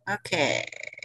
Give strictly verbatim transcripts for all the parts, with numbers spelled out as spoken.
Okay.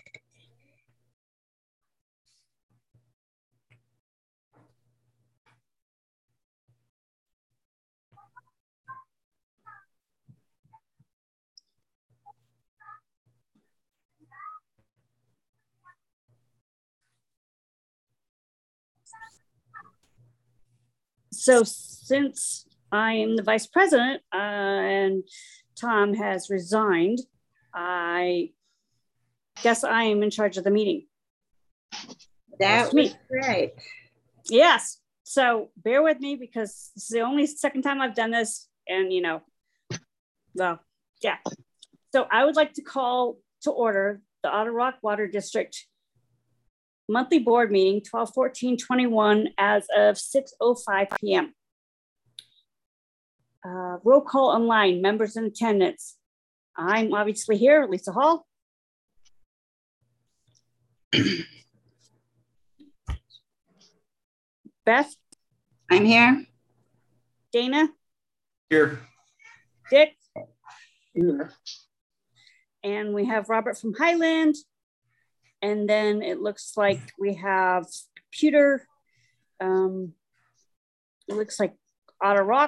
So since I am the vice president uh, and Tom has resigned, I guess I am in charge of the meeting. That was great. Yes. So bear with me because this is the only second time I've done this. And, you know, well, yeah. So I would like to call to order the Otter Rock Water District monthly board meeting twelve fourteen twenty-one as of six oh five p m Uh, roll call online, members in attendance. I'm obviously here, Lisa Hall. Beth? I'm here. Dana? Here. Dick? Here. And we have Robert from Highland. And then it looks like we have computer. Um, it looks like Otter Rock.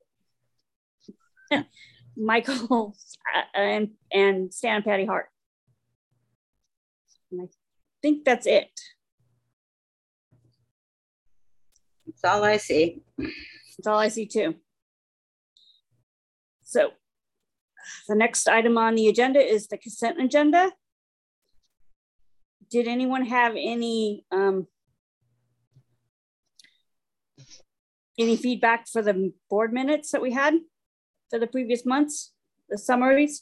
Michael and, and Stan and Patty Hart. And I think that's it. That's all I see. That's all I see too. So the next item on the agenda is the consent agenda. Did anyone have any um, any feedback for the board minutes that we had for the previous months, the summaries?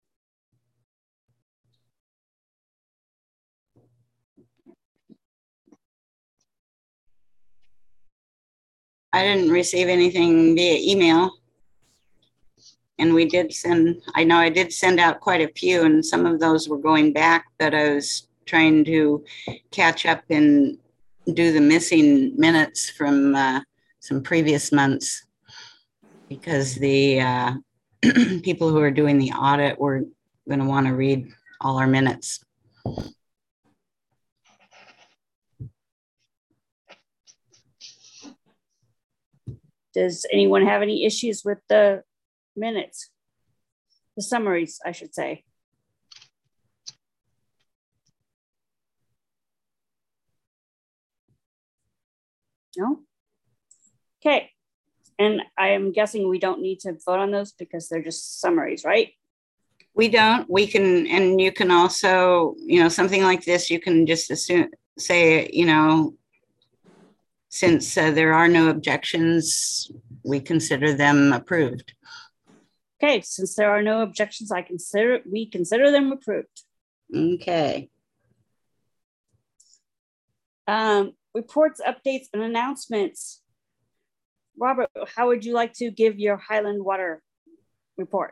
I didn't receive anything via email. And we did send, I know I did send out quite a few, and some of those were going back, but I was trying to catch up and do the missing minutes from uh, some previous months, because the uh, people who are doing the audit were going to want to read all our minutes. Does anyone have any issues with the minutes? The summaries, I should say. No? Okay. And I am guessing we don't need to vote on those because they're just summaries, right? We don't. We can, and you can also, you know, something like this, you can just assume, say, you know, since uh, there are no objections, we consider them approved. Okay, since there are no objections, I consider we consider them approved. Okay. Um, reports, updates, and announcements. Robert, how would you like to give your Highland Water report?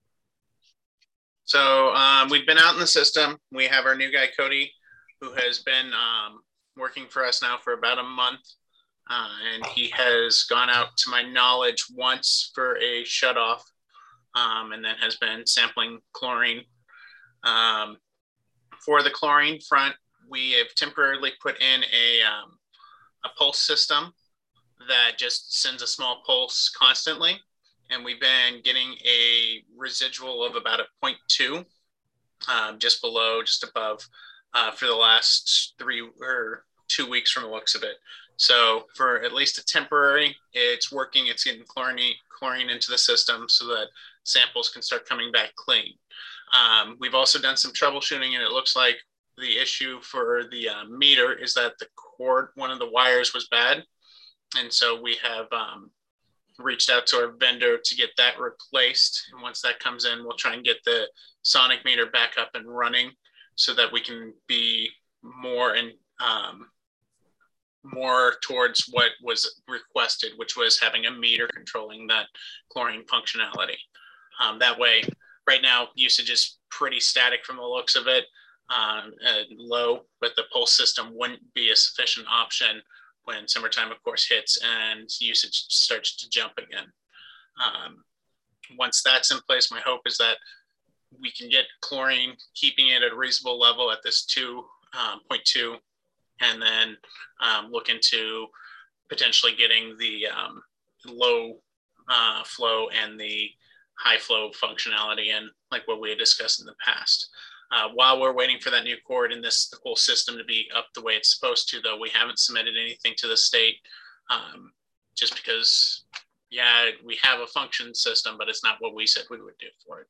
So um, we've been out in the system. We have our new guy, Cody, who has been um, working for us now for about a month. Uh, and he has gone out, to my knowledge, once for a shutoff, um, and then has been sampling chlorine. Um, for the chlorine front, we have temporarily put in a, um, a pulse system that just sends a small pulse constantly. And we've been getting a residual of about a zero point two, um, just below, just above, uh, for the last three or two weeks from the looks of it. So for at least a temporary, it's working. It's getting chlorine, chlorine into the system so that samples can start coming back clean. Um, we've also done some troubleshooting, and it looks like the issue for the uh, meter is that the cord, one of the wires was bad. And so we have um, reached out to our vendor to get that replaced. And once that comes in, we'll try and get the sonic meter back up and running so that we can be more and um, more towards what was requested, which was having a meter controlling that chlorine functionality. Um, that way, right now, usage is pretty static from the looks of it, um, and low, but the pulse system wouldn't be a sufficient option when summertime, of course, hits and usage starts to jump again. Um, once that's in place, my hope is that we can get chlorine, keeping it at a reasonable level at this two point two, and then um, look into potentially getting the um, low uh, flow and the high flow functionality in, like what we had discussed in the past. Uh, while we're waiting for that new cord and this whole system to be up the way it's supposed to, though, we haven't submitted anything to the state um, just because, yeah, we have a function system, but it's not what we said we would do for it.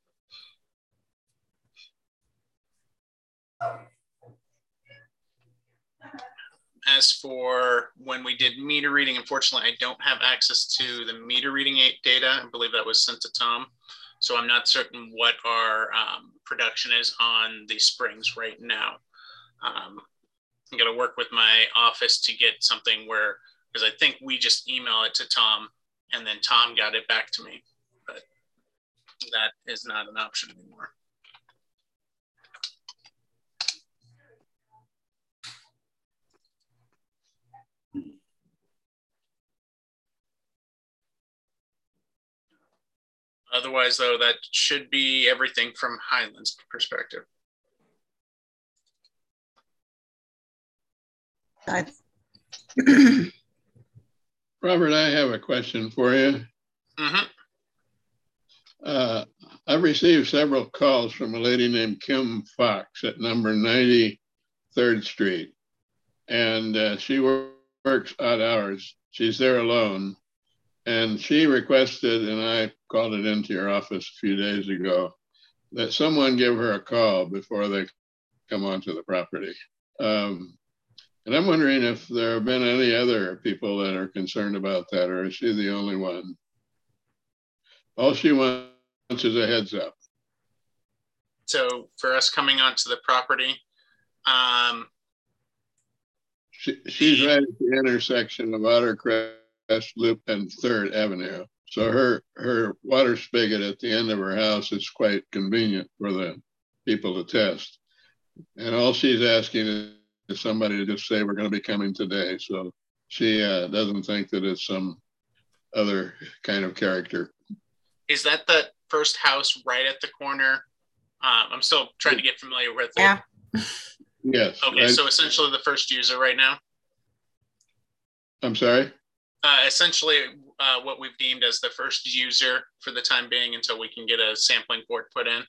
As for when we did meter reading, unfortunately, I don't have access to the meter reading data. I believe that was sent to Tom. So I'm not certain what our um, production is on the springs right now. Um, I'm gonna work with my office to get something where, because I think we just email it to Tom and then Tom got it back to me, but that is not an option anymore. Otherwise, though, that should be everything from Highlands perspective. Robert, I have a question for you. Mm-hmm. Uh, I've received several calls from a lady named Kim Fox at number ninety-third Street. And uh, she works odd hours. She's there alone. And she requested, and I called it into your office a few days ago, that someone give her a call before they come onto the property. Um, and I'm wondering if there have been any other people that are concerned about that, or is she the only one? All she wants is a heads up. So for us coming onto the property, um, she, she's right at the intersection of Ottercrest Loop and Third Avenue. So her her water spigot at the end of her house is quite convenient for the people to test. And all she's asking is somebody to just say we're going to be coming today. So she uh, doesn't think that it's some other kind of character. Is that the first house right at the corner? Um, I'm still trying to get familiar with it. Yeah. Yes. Okay, I, so essentially the first user right now? I'm sorry? Uh, essentially uh, what we've deemed as the first user for the time being until we can get a sampling port put in.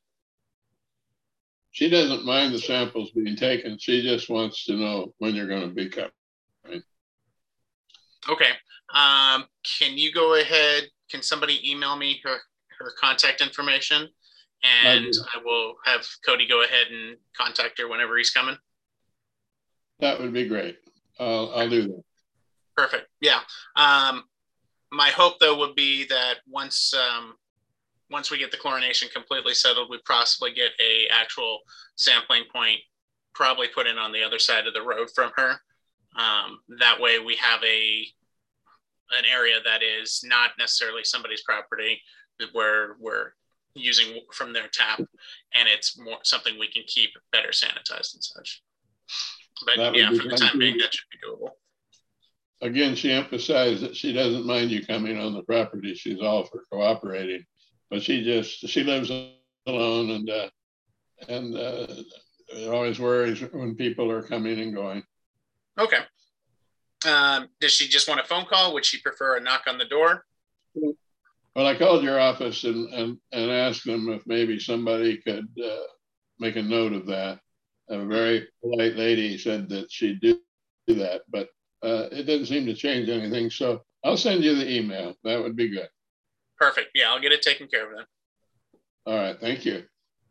She doesn't mind the samples being taken. She just wants to know when you're going to be coming. Right? Okay. Um, can you go ahead? Can somebody email me her, her contact information? And I will have Cody go ahead and contact her whenever he's coming. That would be great. I'll, I'll do that. Perfect. Yeah. Um, my hope, though, would be that once um, once we get the chlorination completely settled, we possibly get a actual sampling point probably put in on the other side of the road from her. Um, that way we have a an area that is not necessarily somebody's property where we're using from their tap, and it's more something we can keep better sanitized and such. But yeah, for the time being, that should be doable. Again, she emphasized that she doesn't mind you coming on the property. She's all for cooperating, but she just, she lives alone, and uh, and uh, it always worries when people are coming and going. Okay. Um, does she just want a phone call? Would she prefer a knock on the door? Well, I called your office and, and, and asked them if maybe somebody could uh, make a note of that. A very polite lady said that she'd do that, but uh, it didn't seem to change anything. So I'll send you the email. That would be good. Perfect. Yeah, I'll get it taken care of then. All right. Thank you.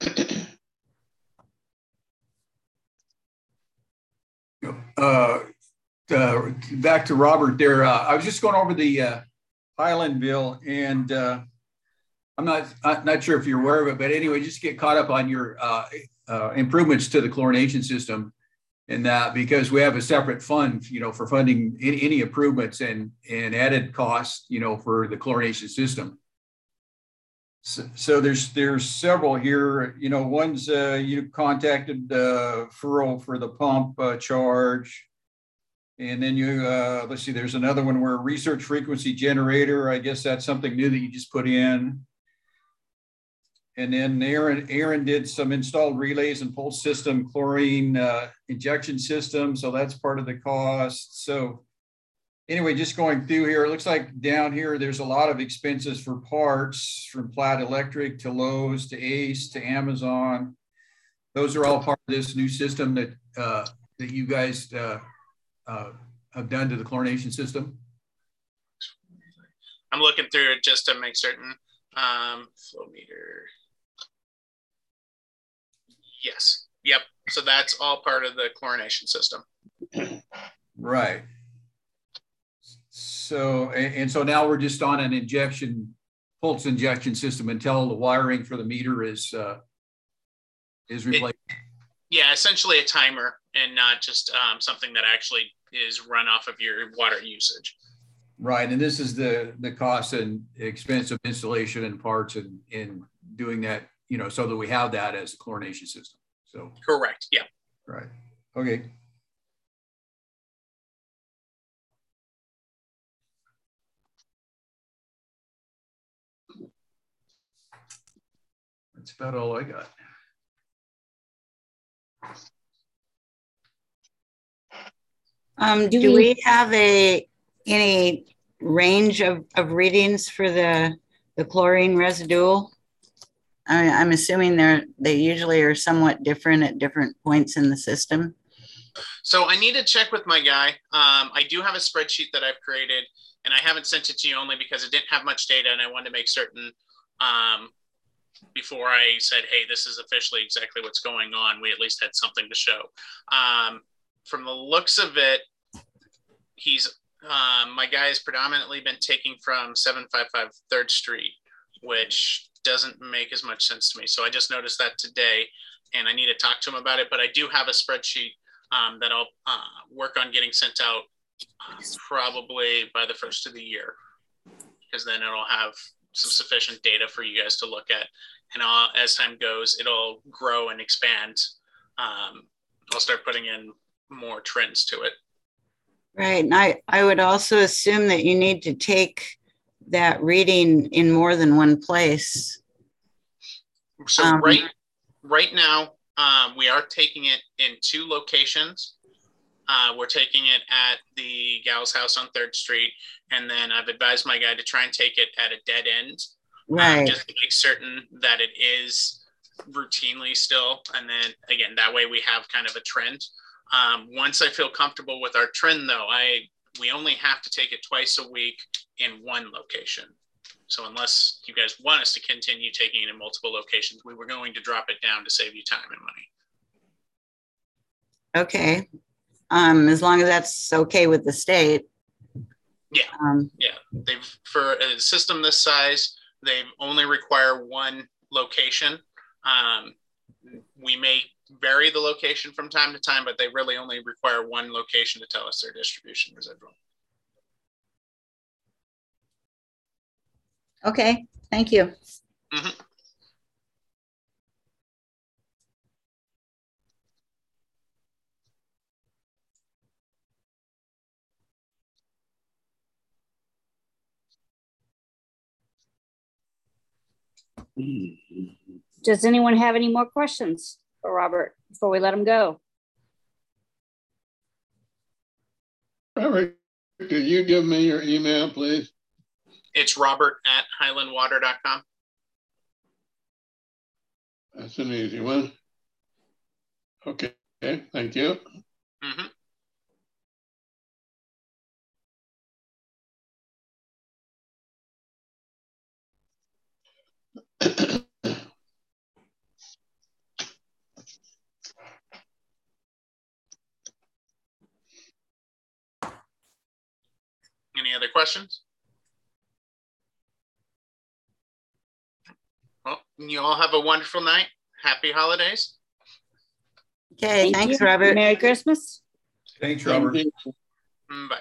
uh, uh, back to Robert there. Uh, I was just going over the uh, Highlandville, and uh, I'm not I'm not sure if you're aware of it, but anyway, just get caught up on your uh, uh, improvements to the chlorination system, and that because we have a separate fund, you know, for funding any, any improvements and and added costs, you know, for the chlorination system. So, so there's there's several here. You know, one's uh, you contacted uh, Furrow for the pump uh, charge. And then you, uh, let's see, there's another one where research frequency generator. I guess that's something new that you just put in. And then Aaron, Aaron did some installed relays and pulse system, chlorine uh, injection system. So that's part of the cost. So anyway, just going through here, it looks like down here, there's a lot of expenses for parts from Platt Electric to Lowe's to Ace to Amazon. Those are all part of this new system that uh, that you guys uh, uh, have done to the chlorination system. I'm looking through it just to make certain. Um, flow meter. Yes. Yep. So that's all part of the chlorination system. Right. So, and, and so now we're just on an injection, pulse injection system until the wiring for the meter is uh, is replaced. It, yeah, essentially a timer and not just um, something that actually is run off of your water usage. Right, and this is the the cost and expense of installation and parts and in doing that, you know, so that we have that as a chlorination system. So correct. Yeah. Right. Okay. That's about all I got. Um, do, do we have a any range of, of readings for the the chlorine residual? I, I'm assuming they're they usually are somewhat different at different points in the system. So I need to check with my guy. Um, I do have a spreadsheet that I've created, and I haven't sent it to you only because it didn't have much data, and I wanted to make certain um, before I said, hey, this is officially exactly what's going on, we at least had something to show. Um, from the looks of it, he's um, my guy has predominantly been taking from seven fifty-five third Street, which doesn't make as much sense to me. So I just noticed that today, and I need to talk to him about it. But I do have a spreadsheet um, that I'll uh, work on getting sent out uh, probably by the first of the year, because then it'll have some sufficient data for you guys to look at. And I'll, as time goes, it'll grow and expand. Um, I'll start putting in more trends to it. Right. And I, I would also assume that you need to take that reading in more than one place. So um, right, right now, um, we are taking it in two locations. Uh, we're taking it at the gal's house on third Street. And then I've advised my guy to try and take it at a dead end. Right. Um, just to make certain that it is routinely still. And then again, that way we have kind of a trend. Um, once I feel comfortable with our trend though, I we only have to take it twice a week in one location. So unless you guys want us to continue taking it in multiple locations, we were going to drop it down to save you time and money. Okay. Um, as long as that's okay with the state. Yeah. Um, yeah. They've, for a system this size, they only require one location. Um, we may vary the location from time to time, but they really only require one location to tell us their distribution residual. Okay, thank you. Mm-hmm. Does anyone have any more questions for Robert before we let him go? Robert, could you give me your email, please? It's Robert at highland water dot com. That's an easy one. Okay, okay. Thank you. Mm-hmm. Any other questions? Well, you all have a wonderful night. Happy holidays. Okay, Thank thanks, you. Robert. Merry Christmas. Thanks, Robert. Bye.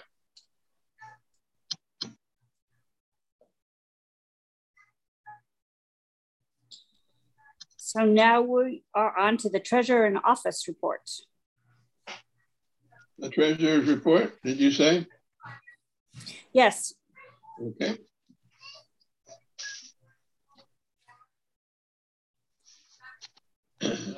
So now we are on to the treasurer and office report. The treasurer's report, did you say? Yes. Okay.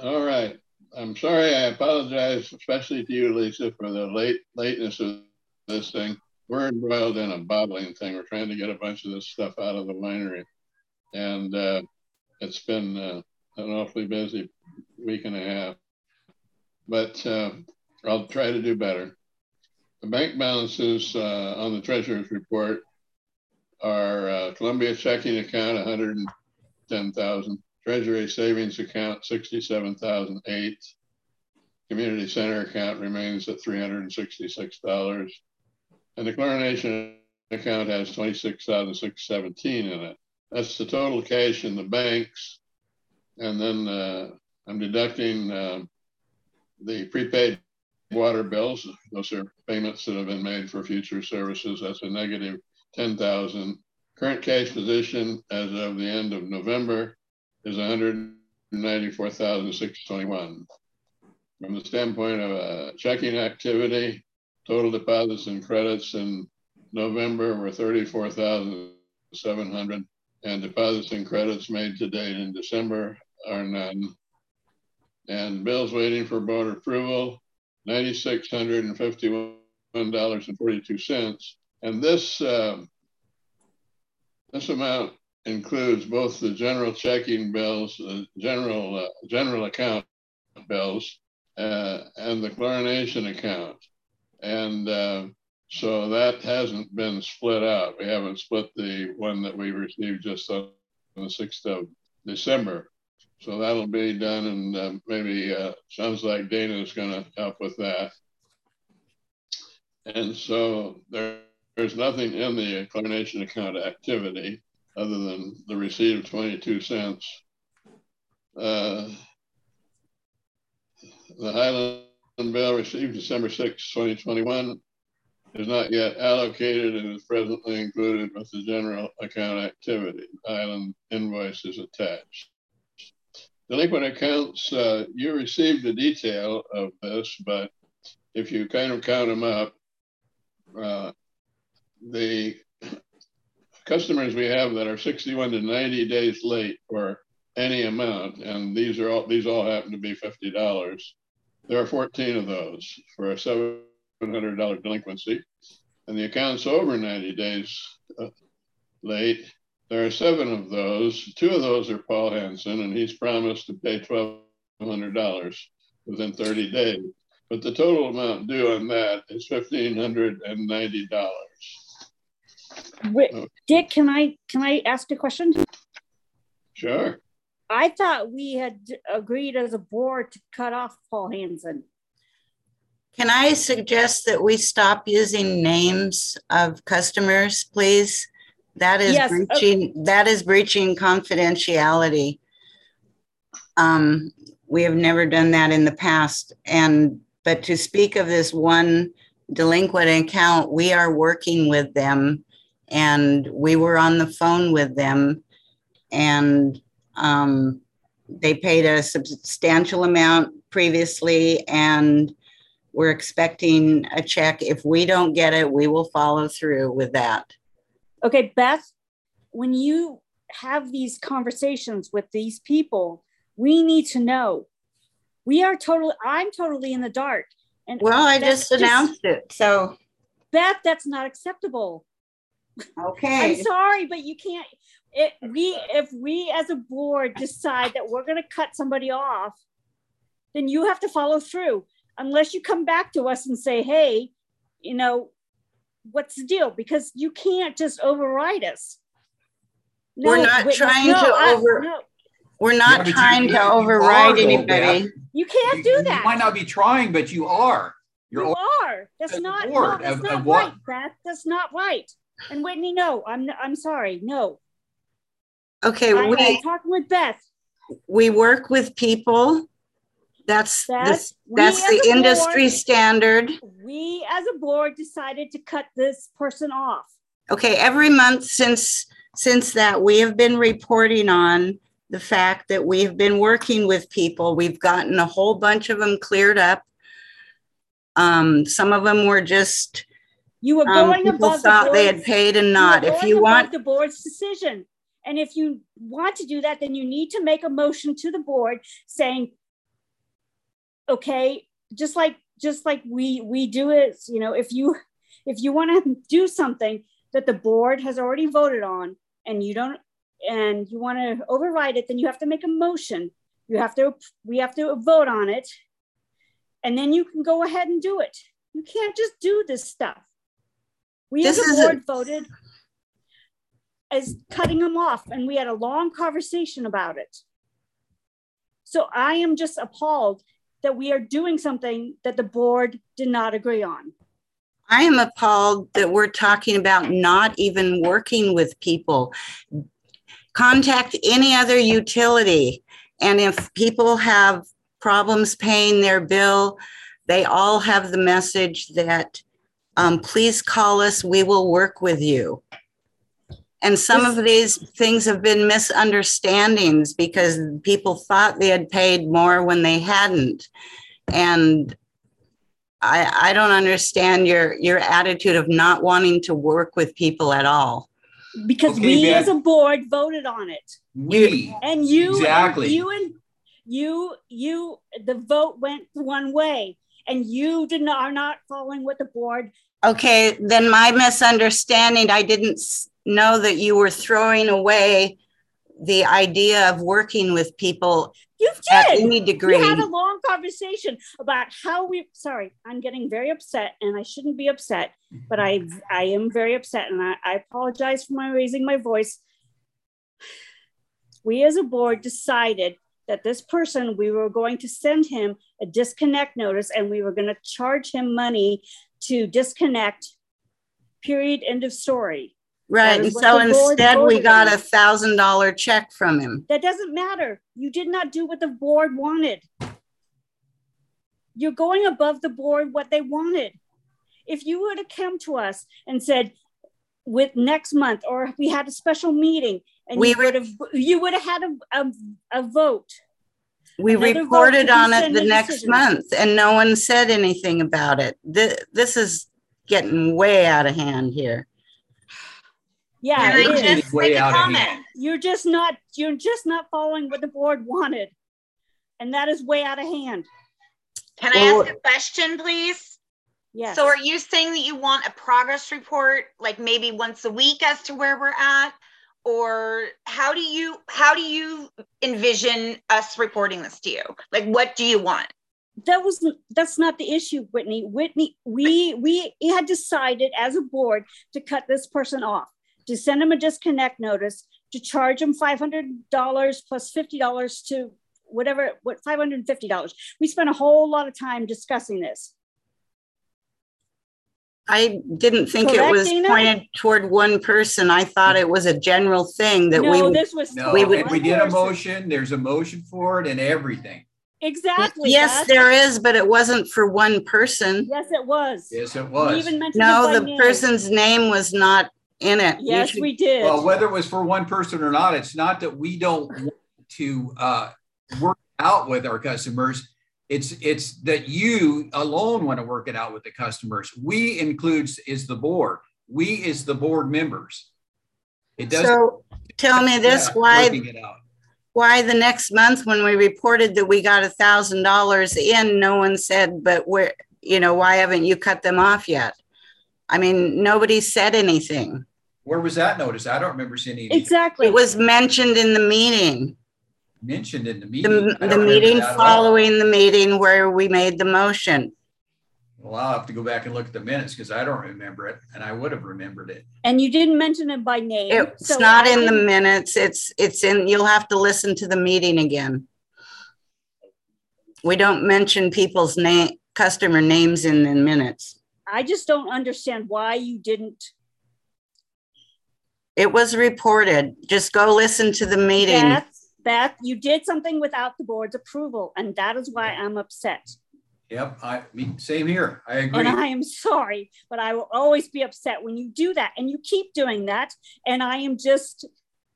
All right. I'm sorry. I apologize, especially to you, Lisa, for the late lateness of this thing. We're embroiled in a bottling thing. We're trying to get a bunch of this stuff out of the winery. And uh, it's been uh, an awfully busy week and a half. But uh, I'll try to do better. The bank balances uh, on the treasurer's report are uh, Columbia checking account, one hundred ten thousand, Treasury savings account, sixty-seven thousand eight, community center account remains at three hundred sixty-six dollars, and the chlorination account has twenty-six thousand six hundred seventeen in it. That's the total cash in the banks. And then uh, I'm deducting uh, the prepaid water bills. Those are payments that have been made for future services. That's a negative ten thousand. Current cash position as of the end of November is one hundred ninety-four thousand six hundred twenty-one. From the standpoint of uh, checking activity, total deposits and credits in November were thirty-four thousand seven hundred, and deposits and credits made to date in December are none. And bills waiting for board approval, nine thousand six hundred fifty-one dollars and forty-two cents. And this, uh, this amount includes both the general checking bills, the general, uh, general account bills, uh, and the chlorination account. And uh, so that hasn't been split out. We haven't split the one that we received just on the sixth of December. So that'll be done, and uh, maybe uh, sounds like Dana is going to help with that. And so there, there's nothing in the chlorination account activity other than the receipt of twenty-two cents. Uh, the Highland bill received December sixth, twenty twenty-one is not yet allocated and is presently included with the general account activity. Highland invoice is attached. Delinquent accounts, uh, you received the detail of this, but if you kind of count them up, uh, the customers we have that are sixty-one to ninety days late for any amount, and these are all these all happen to be fifty dollars. There are fourteen of those for a seven hundred dollar delinquency, and the accounts over ninety days uh, late. There are seven of those. Two of those are Paul Hansen, and he's promised to pay twelve hundred dollars within thirty days. But the total amount due on that is fifteen hundred ninety dollars. Wait, Dick, can I can I ask a question? Sure. I thought we had agreed as a board to cut off Paul Hansen. Can I suggest that we stop using names of customers, please? That is Yes, breaching, okay. That is breaching confidentiality. Um, we have never done that in the past. And, but to speak of this one delinquent account, we are working with them, and we were on the phone with them, and um, they paid a substantial amount previously, and we're expecting a check. If we don't get it, we will follow through with that. Okay, Beth, when you have these conversations with these people, we need to know. We are totally, I'm totally in the dark. And well, I just announced just, it, so. Beth, that's not acceptable. Okay. I'm sorry, but you can't, it, we, if we as a board decide that we're gonna cut somebody off, then you have to follow through. Unless you come back to us and say, hey, you know, what's the deal? Because you can't just override us. No, we're not witness, trying no, to I, over, no. we're not yeah, trying you, to you override anybody. You can't do you, that. You might not be trying, but you are. You're you are. That's not, no, that's of, not of right, Beth. That's not right. And Whitney, no, I'm I'm sorry, no. Okay, I, we, I'm talking with Beth. We work with people. That's this, that's the industry board, standard. We as a board decided to cut this person off. Okay, every month since since that, we have been reporting on the fact that we've been working with people. We've gotten a whole bunch of them cleared up. Um, some of them were just you were going um, above thought the they had paid and not. You if you want the board's decision, and if you want to do that, then you need to make a motion to the board saying, Okay, just like just like we we do it, you know, if you if you want to do something that the board has already voted on and you don't and you want to override it, then you have to make a motion. You have to we have to vote on it, and then you can go ahead and do it. You can't just do this stuff. We This as a is a- board voted as cutting them off, and we had a long conversation about it. So I am just appalled that we are doing something that the board did not agree on. I am appalled that we're talking about not even working with people. Contact any other utility. And if people have problems paying their bill, they all have the message that, um, please call us, we will work with you. And some of these things have been misunderstandings because people thought they had paid more when they hadn't. And I, I don't understand your, your attitude of not wanting to work with people at all. Because Okay, we Beth. as a board voted on it. We, And you, Exactly. and you and you, you, the vote went one way, and you did not, are not following what the board. Okay, then my misunderstanding, I didn't s- know that you were throwing away the idea of working with people You at did. any degree. We had a long conversation about how we, sorry, I'm getting very upset, and I shouldn't be upset, but I, I am very upset, and I, I apologize for my raising my voice. We as a board decided that this person, we were going to send him a disconnect notice, and we were going to charge him money to disconnect, period, end of story. Right, That and is what so the board instead we voted got on. a thousand dollar check from him. That doesn't matter. You did not do what the board wanted. You're going above the board what they wanted. If you would have come to us and said, with next month, or if we had a special meeting, and We you would have you would have had a, a, a vote. We Another vote reported to on it rescind the the next decision. month and no one said anything about it. This, this is getting way out of hand here. Yeah, Can it I is. just Way make a out of comment? hand. You're just not you're just not following what the board wanted, and that is way out of hand. Can Well, I ask a question, please? Yes. So are you saying that you want a progress report, like maybe once a week as to where we're at? Or how do you, how do you envision us reporting this to you? Like, what do you want? That was that's not the issue, Whitney. Whitney, we we had decided as a board to cut this person off, to send him a disconnect notice, to charge him five hundred dollars plus fifty dollars to whatever, what five hundred fifty dollars. We spent a whole lot of time discussing this. I didn't think it Correct, was Dana? pointed toward one person. I thought it was a general thing that we No, would. this was no, We we would- if we did a motion, there's a motion for it and everything. Exactly. Yes, Beth. there is, but it wasn't for one person. Yes, it was. Yes, it We was. even mentioned No, it by the name. person's name was not in it. You Yes, should- we did. Well, whether it was for one person or not, it's not that we don't want to uh, work out with our customers. It's it's that you alone want to work it out with the customers. We includes is the board. We is the board members. It doesn't. So tell me this, yeah, why, working it out. why the next month when we reported that we got a thousand dollars in, no one said, but where, you know, why haven't you cut them off yet? I mean, nobody said anything. Where was that notice? I don't remember seeing anything Exactly. It was mentioned in the meeting, mentioned in the meeting. the, I don't the remember meeting that at all. following the meeting where we made the motion. Well, I'll have to go back and look at the minutes because I don't remember it, and I would have remembered it. And you didn't mention it by name. It's so not I in the didn't- minutes. It's, it's in, you'll have to listen to the meeting again. We don't mention people's name, customer names in the minutes. I just don't understand why you didn't. It was reported. Just go listen to the meeting. Beth, Beth, you did something without the board's approval, and that is why I'm upset. Yep, I me, same here. I agree. And I am sorry, but I will always be upset when you do that, and you keep doing that. And I am just,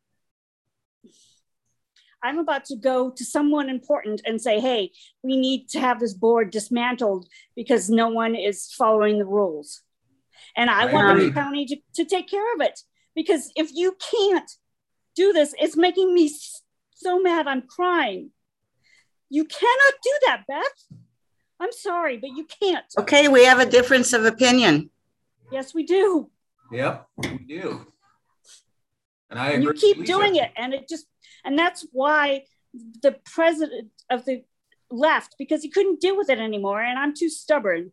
I'm about to go to someone important and say, hey, we need to have this board dismantled because no one is following the rules. And I, I want agree. the county to, to take care of it, because if you can't do this, it's making me so mad. I'm crying. You cannot do that, Beth. I'm sorry, but you can't. Okay, we have a difference of opinion. Yes, we do. Yep, we do. And I And agree. you keep with Lisa. doing it. And it just, and that's why the president of the left, because he couldn't deal with it anymore. And I'm too stubborn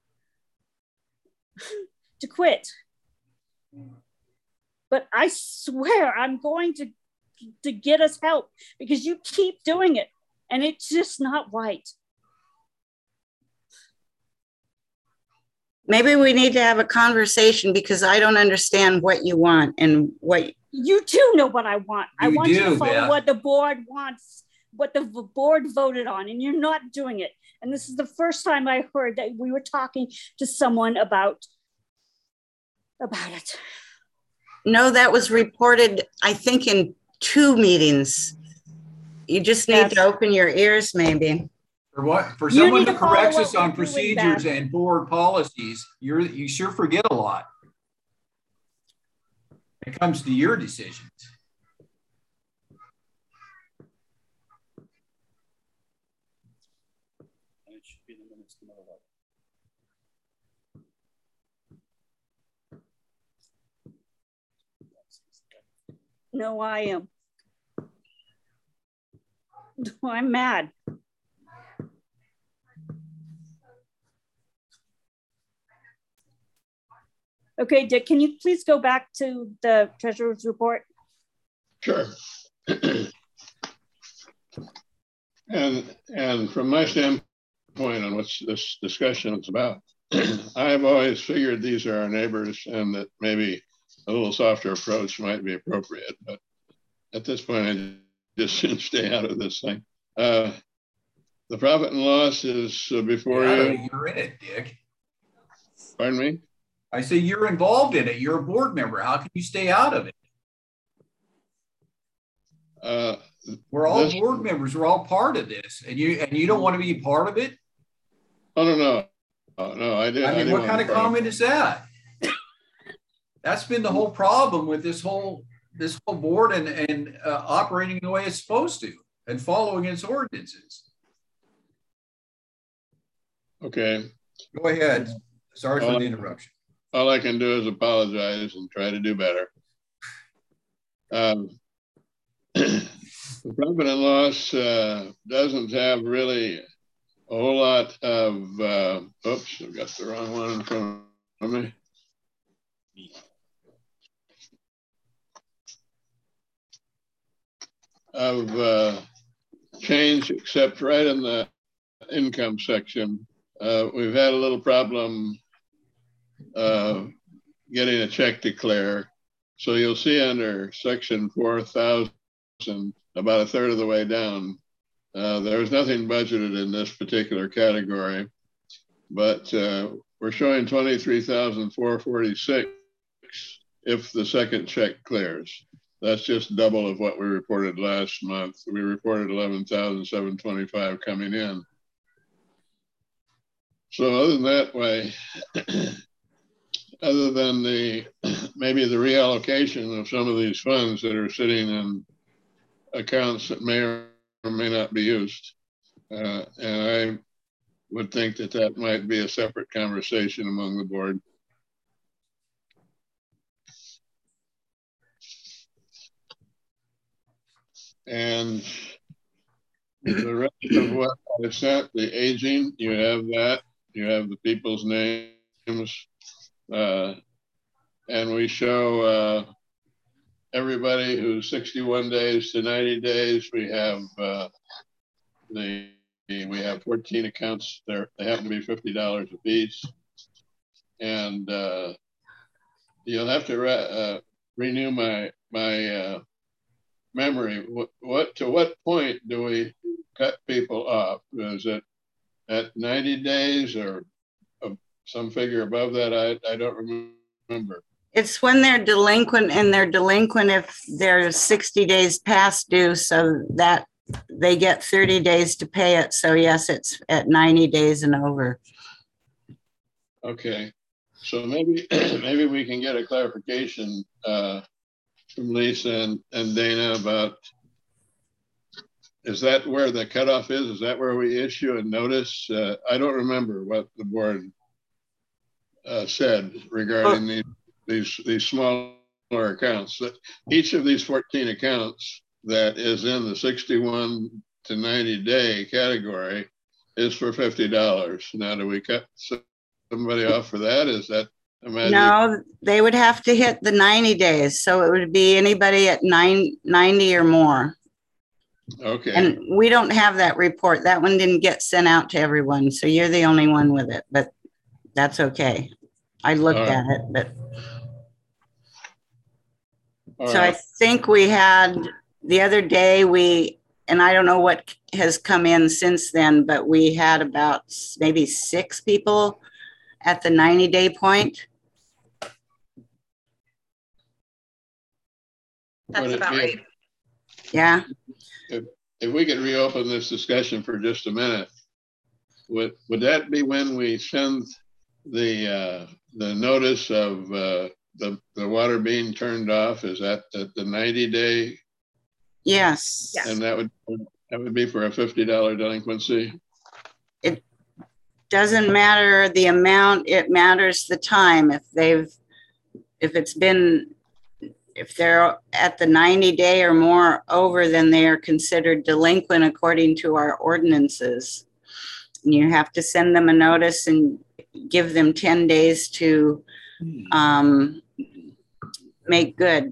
to quit. But I swear I'm going to, to get us help because you keep doing it and it's just not right. Maybe we need to have a conversation because I don't understand what you want and what. You do know what I want. You I want you do, to follow Beth. what the board wants, what the v- board voted on, and you're not doing it. And this is the first time I heard that we were talking to someone about, about it. No, that was reported, I think, in two meetings. You just need Yes. to open your ears, maybe. For what? For You someone need who to follow corrects what us on we're doing, procedures Beth. and board policies, you're you sure forget a lot. It comes to your decisions. No, I am. No, I'm mad. Okay, Dick, can you please go back to the treasurer's report? Sure. And, and from my standpoint on what this discussion is about, I've always figured these are our neighbors and that maybe a little softer approach might be appropriate. But at this point, I just soon stay out of this thing. Uh, the profit and loss is uh, before Yeah, you. you're in it, Dick. Pardon me? I say you're involved in it. You're a board member. How can you stay out of it? Uh, We're all this, board members. We're all part of this, and you and you don't want to be part of it. I don't know. Oh, no, I did. I mean, I what kind of comment is that? That's been the whole problem with this whole this whole board and and uh, operating the way it's supposed to and following its ordinances. Okay. Go ahead. Sorry for All the I- interruption. All I can do is apologize and try to do better. Um, the profit and loss uh, doesn't have really a whole lot of, uh, oops, I've got the wrong one in front of me. Of uh, change, except right in the income section. Uh, we've had a little problem uh, getting a check declare. So you'll see under section four thousand, about a third of the way down, uh, there was nothing budgeted in this particular category, but uh, we're showing twenty-three thousand four hundred forty-six if the second check clears. That's just double of what we reported last month. We reported eleven thousand seven hundred twenty-five coming in. So other than that way, other than the maybe the reallocation of some of these funds that are sitting in accounts that may or may not be used. Uh, and I would think that that might be a separate conversation among the board. And the rest of what I sent, the aging, you have that. You have the people's names. Uh, and we show uh, everybody who's sixty-one days to ninety days. We have uh, the we have fourteen accounts there. They happen to be fifty dollars a piece. And uh, you'll have to re uh, renew my my uh, memory. What, what to what point do we cut people off? Is it at ninety days or uh, some figure above that? I, I don't remember. It's when they're delinquent, and they're delinquent if they're sixty days past due, so that they get thirty days to pay it. So yes, it's at ninety days and over. Okay, so maybe maybe we can get a clarification uh, from Lisa and, and Dana about is that where the cutoff is? Is that where we issue a notice? Uh, I don't remember what the board uh, said regarding these, these, these smaller accounts. Each of these fourteen accounts that is in the sixty-one to ninety day category is for fifty dollars. Now, do we cut somebody off for that? Is that a magic? No, they would have to hit the ninety days. So it would be anybody at nine, ninety or more. Okay. And we don't have that report. That one didn't get sent out to everyone. So you're the only one with it, but that's okay. I looked All right. at it, but All so right. I think we had the other day we, and I don't know what has come in since then, but we had about maybe six people at the ninety day point. That's Would it about be- right. Yeah. If we could reopen this discussion for just a minute, would would that be when we send the uh, the notice of uh, the the water being turned off? Is that the, the ninety day? Yes. Yeah. And that would that would be for a fifty dollar delinquency. Doesn't matter the amount, it matters the time. If they've, if it's been, if they're at the ninety day or more over, then they are considered delinquent according to our ordinances. And you have to send them a notice and give them ten days to um, make good.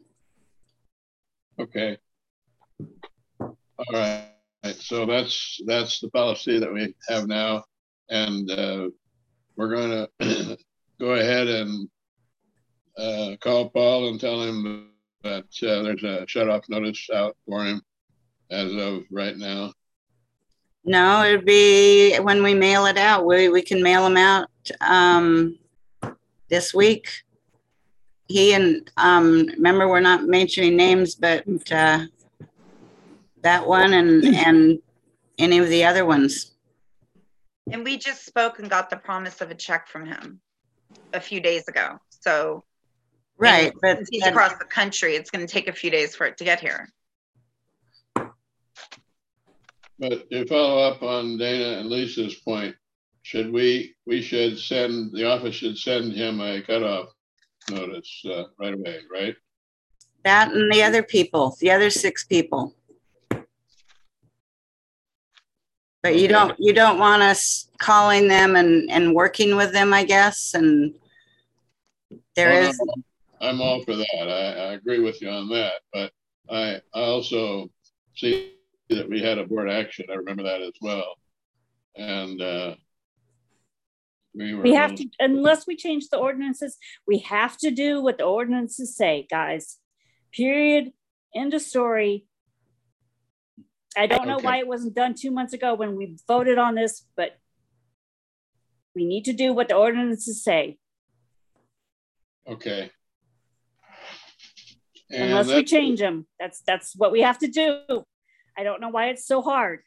Okay. All right. So that's that's the policy that we have now, and uh, we're going to go ahead and uh, call Paul and tell him that uh, there's a shut-off notice out for him as of right now. No, it'd be when we mail it out. We, we can mail them out um, this week. He and, um, remember, we're not mentioning names, but uh, that one and, and any of the other ones. And we just spoke and got the promise of a check from him a few days ago. So Right, but since he's that- across the country, it's going to take a few days for it to get here. But to follow up on Dana and Lisa's point, should we, we should send, the office should send him a cutoff notice uh, right away, right? that and the other people, the other six people. But you Okay. don't, you don't want us calling them and, and working with them, I guess, and there Oh, no, is, I'm all for that. I, I agree with you on that, but I, I also see that we had a board action. I remember that as well. And uh, we were. We have to, unless we change the ordinances, we have to do what the ordinances say, guys. Period. End of story. I don't know Okay. why it wasn't done two months ago when we voted on this, but we need to do what the ordinances say, Okay. And unless we that- change them. That's, that's what we have to do. I don't know why it's so hard.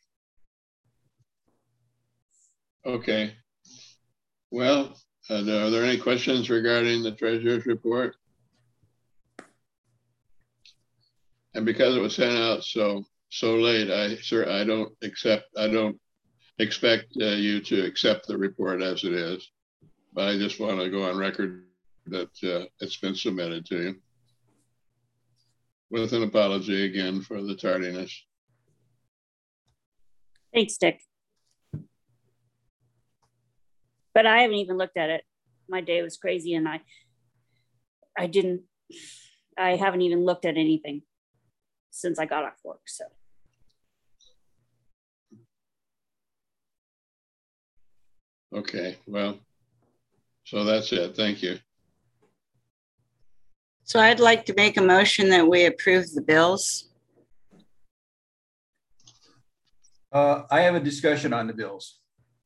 Okay. Well, uh, are there any questions regarding the treasurer's report? And because it was sent out so, so late, I, sir, I don't accept, I don't expect uh, you to accept the report as it is. But I just want to go on record that uh, it's been submitted to you. With an apology again for the tardiness. Thanks, Dick. But I haven't even looked at it. My day was crazy and I, I didn't, I haven't even looked at anything since I got off work, so. Okay, well, so that's it. Thank you. so I'd like to make a motion that we approve the bills. Uh, I have a discussion on the bills.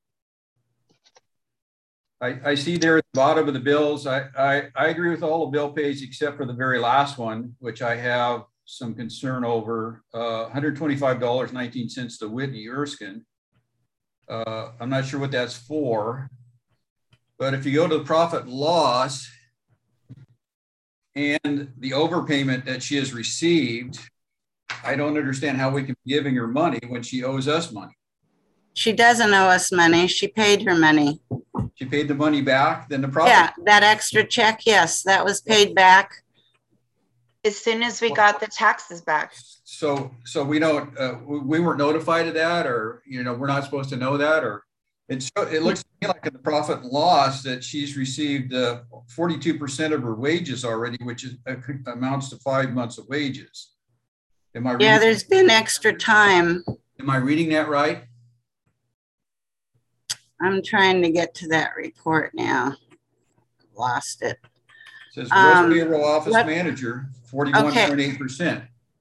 I, I see there at the bottom of the bills, I, I, I agree with all the bill pays except for the very last one, which I have some concern over, uh, one hundred twenty-five dollars and nineteen cents to Whitney Erskine. Uh, I'm not sure what that's for, but if you go to the profit and loss and the overpayment that she has received, I don't understand how we can be giving her money when she owes us money. She doesn't owe us money. She paid her money. She paid the money back, then the profit. Yeah, that extra check, yes, that was paid back. As soon as we got the taxes back. So, so we don't, uh, we weren't notified of that, or, you know, we're not supposed to know that, or it's, it looks to me like in the profit and loss that she's received uh, forty-two percent of her wages already, which is, uh, amounts to five months of wages. Am I reading? Yeah, there's been extra time. Am I reading that right? I'm trying to get to that report now. Lost it. It says gross Um, payroll office what- manager, forty-one point eight percent.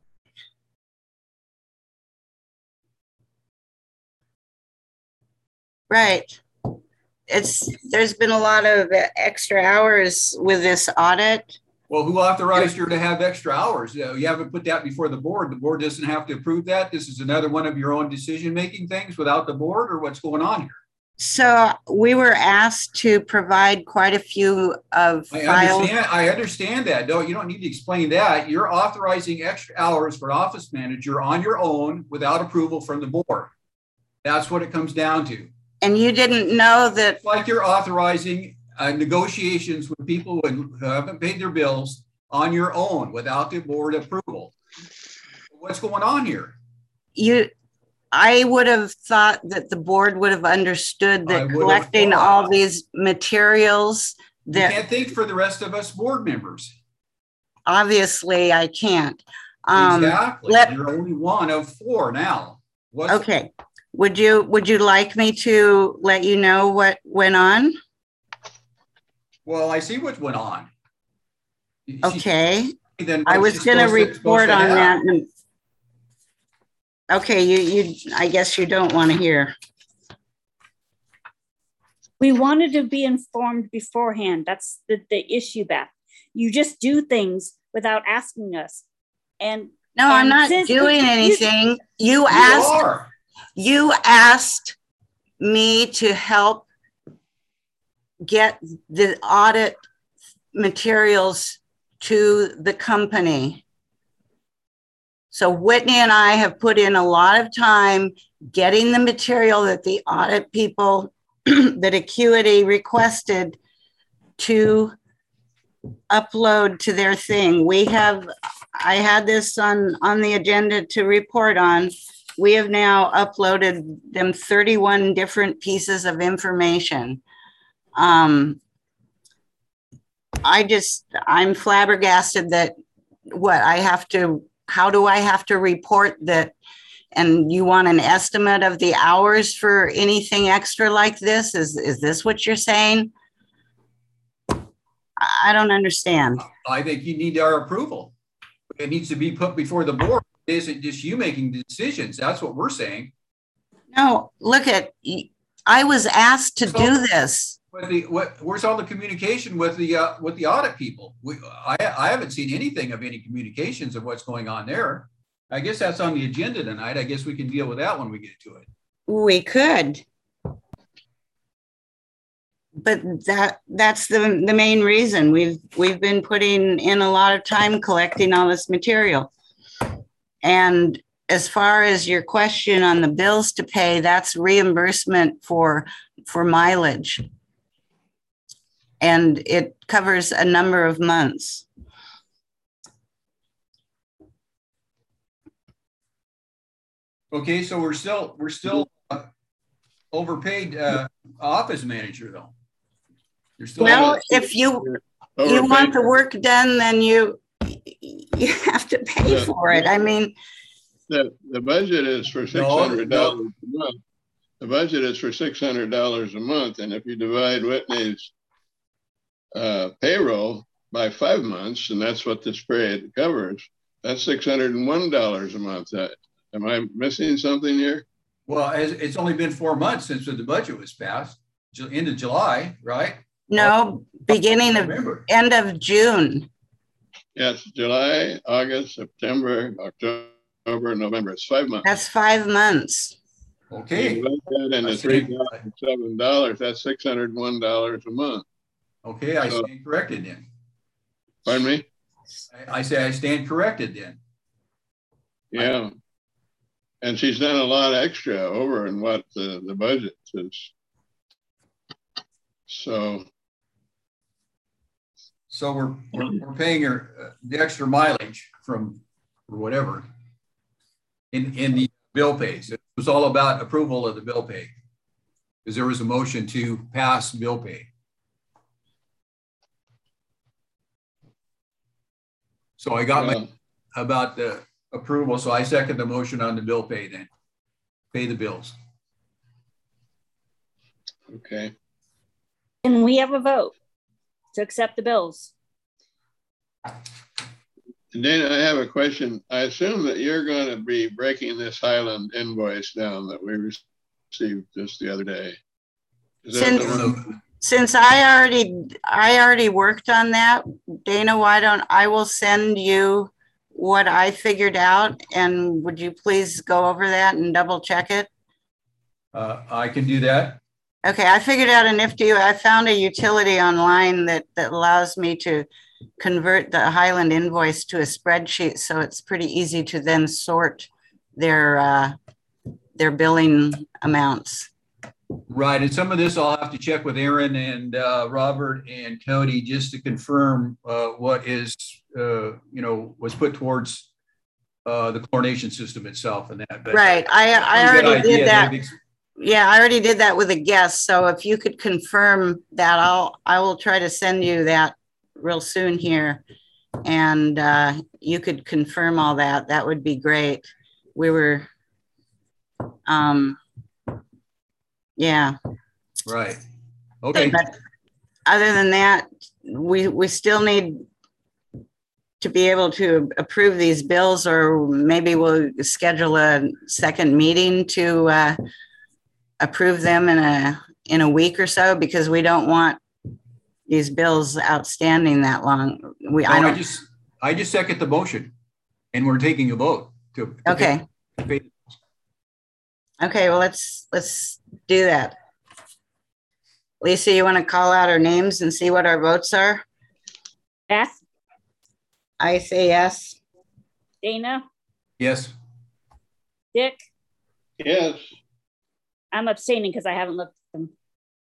Right. It's, there's been a lot of extra hours with this audit. Well, who authorized her to have extra hours? Uh, You haven't put that before the board. The board doesn't have to approve that. This is another one of your own decision-making things without the board, or what's going on here? So we were asked to provide quite a few of I files. understand, I understand that. No, you don't need to explain that. You're authorizing extra hours for office manager on your own without approval from the board. That's what it comes down to. And you didn't know that, It's like you're authorizing uh, negotiations with people who haven't paid their bills on your own without the board approval. What's going on here? you, I would have thought that the board would have understood I that would have collecting thought. all these materials You that can't think for the rest of us board members. obviously I can't. Um, Exactly. let- You're only one of four now. What's, okay. Would you, would you like me to let you know what went on? Well, I see what went on. She- Okay. then I what's was she gonna supposed to- report supposed to on have? that. and- Okay, you, you, I guess you don't want to hear. We wanted to be informed beforehand. That's the, the issue, Beth. You just do things without asking us. And No, I'm And not since doing you- anything. You You asked, are. you asked me to help get the audit materials to the company. So Whitney and I have put in a lot of time getting the material that the audit people, that Acuity requested to upload to their thing. We have, I had this on, on the agenda to report on. We have now uploaded them thirty-one different pieces of information. Um, I just, I'm flabbergasted that what I have to, how do I have to report that? And you want an estimate of the hours for anything extra like this? Is, is this what you're saying? I I don't understand. I think you need our approval. It needs to be put before the board. It isn't just you making the decisions. That's what we're saying. No, look at, I was asked to do this. But the, what, where's all the communication with the uh, with the audit people? We, I, I haven't seen anything of any communications of what's going on there. I guess that's on the agenda tonight. I guess we can deal with that when we get to it. We could. But that, that's the, the main reason. We've, we've been putting in a lot of time collecting all this material. And as far as your question on the bills to pay, that's reimbursement for, for mileage. And it covers a number of months. Okay, so we're still we're still uh, overpaid uh, office manager though. You're still Well, if you, you want the work done, then you, you have to pay Yeah. for it. I mean, The, the budget is for six hundred dollars a month. The budget is for six hundred dollars a month. And if you divide Whitney's uh, payroll by five months, and that's what the spread covers, that's six hundred one dollars a month. Uh, am I missing something here? well, as, it's only been four months since the budget was passed, Ju- end of July, right? no, beginning of, Remember. end of June. Yes, July, August, September, October, November. It's five months. That's five months. Okay. You divide that into I see. three thousand seven dollars, that's six hundred one dollars a month. Okay, I So- stand corrected then. Pardon me? I, I say I stand corrected then. Yeah. And she's done a lot extra over in what the, the budget is. So. So we're, we're, we're paying her uh, the extra mileage from or whatever in, in the bill pays. It was all about approval of the bill pay because there was a motion to pass bill pay. So I got well, my about the approval. So I second the motion on the bill pay then. Pay the bills. Okay. And we have a vote to accept the bills. Dana, I have a question. I assume that you're going to be breaking this Highland invoice down that we received just the other day. Is that Since, the one? since I already, I already worked on that, Dana, why don't I will send you what I figured out, and would you please go over that and double check it? Uh, I can do that. Okay, I figured out a nifty, I found a utility online that, that allows me to convert the Highland invoice to a spreadsheet. So it's pretty easy to then sort their, uh, their billing amounts. Right. And some of this I'll have to check with Aaron and uh, Robert and Cody just to confirm uh, what is, uh, you know, was put towards uh, the chlorination system itself and that. But right. I, I already did that. Yeah, I already did that with a guest. So if you could confirm that, I'll, I will try to send you that real soon here. And uh, you could confirm all that. That would be great. We were, um, yeah. Right. Okay. But other than that, we, we still need to be able to approve these bills, or maybe we'll schedule a second meeting to uh, approve them in a in a week or so, because we don't want these bills outstanding that long. We no, I don't I just I just second the motion, and we're taking a vote to, to okay. Pay, pay. Okay, well let's let's do that. Lisa, you want to call out our names and see what our votes are? Beth? I say yes. Dana? Yes. Dick? Yes. I'm abstaining because I haven't looked at them.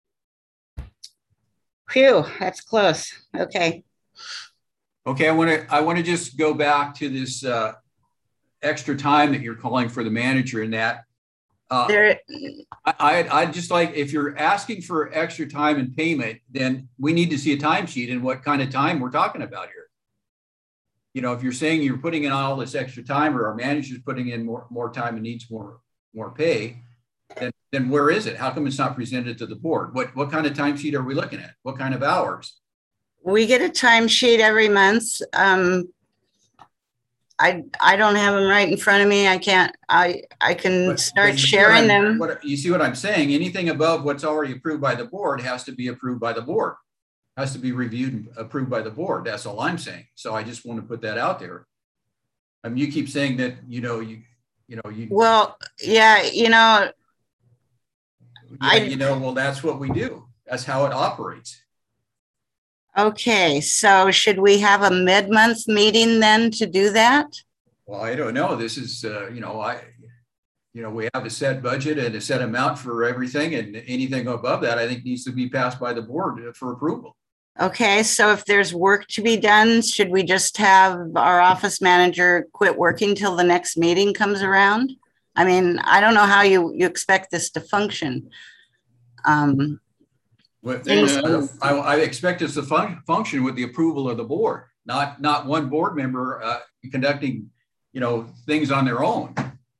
Phew, that's close. Okay. Okay, I want to I want to just go back to this uh, extra time that you're calling for the manager and that. Uh, there, I, I I'd just like, if you're asking for extra time and payment, then we need to see a timesheet and what kind of time we're talking about here. You know, if you're saying you're putting in all this extra time, or our manager's putting in more, more time and needs more more pay, then, then where is it? How come it's not presented to the board? What what kind of timesheet are we looking at? What kind of hours? we get a timesheet every month. Um, I I don't have them right in front of me. I can't. I I can But, start but you sharing see them. what, you see what I'm saying? Anything above what's already approved by the board has to be approved by the board. Has to be reviewed and approved by the board. That's all I'm saying. So I just want to put that out there. I mean, you keep saying that, you know, you, you know, you, Well, yeah, you know, yeah, I- you know, well, that's what we do. That's how it operates. okay. So should we have a mid-month meeting then to do that? Well, I don't know. This is, uh, you know, I, you know, we have a set budget and a set amount for everything, and anything above that, I think, needs to be passed by the board for approval. Okay, so if there's work to be done, should we just have our office manager quit working till the next meeting comes around? I mean, I don't know how you, you expect this to function. Um, What, Things- I, I expect us to fun, function with the approval of the board, not not one board member uh, conducting, you know, things on their own.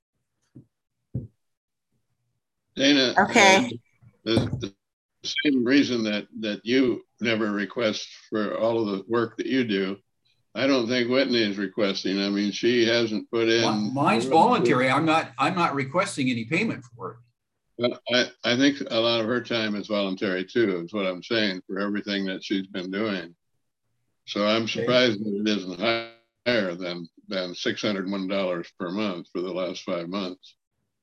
Dana. Okay. uh, The, the same reason that, that you never request for all of the work that you do, I don't think Whitney is requesting. I mean, she hasn't put in. Mine's voluntary. I'm not. I'm not requesting any payment for it. But I, I think a lot of her time is voluntary too, is what I'm saying, for everything that she's been doing. So I'm surprised that it isn't higher than, than six hundred one dollars per month for the last five months.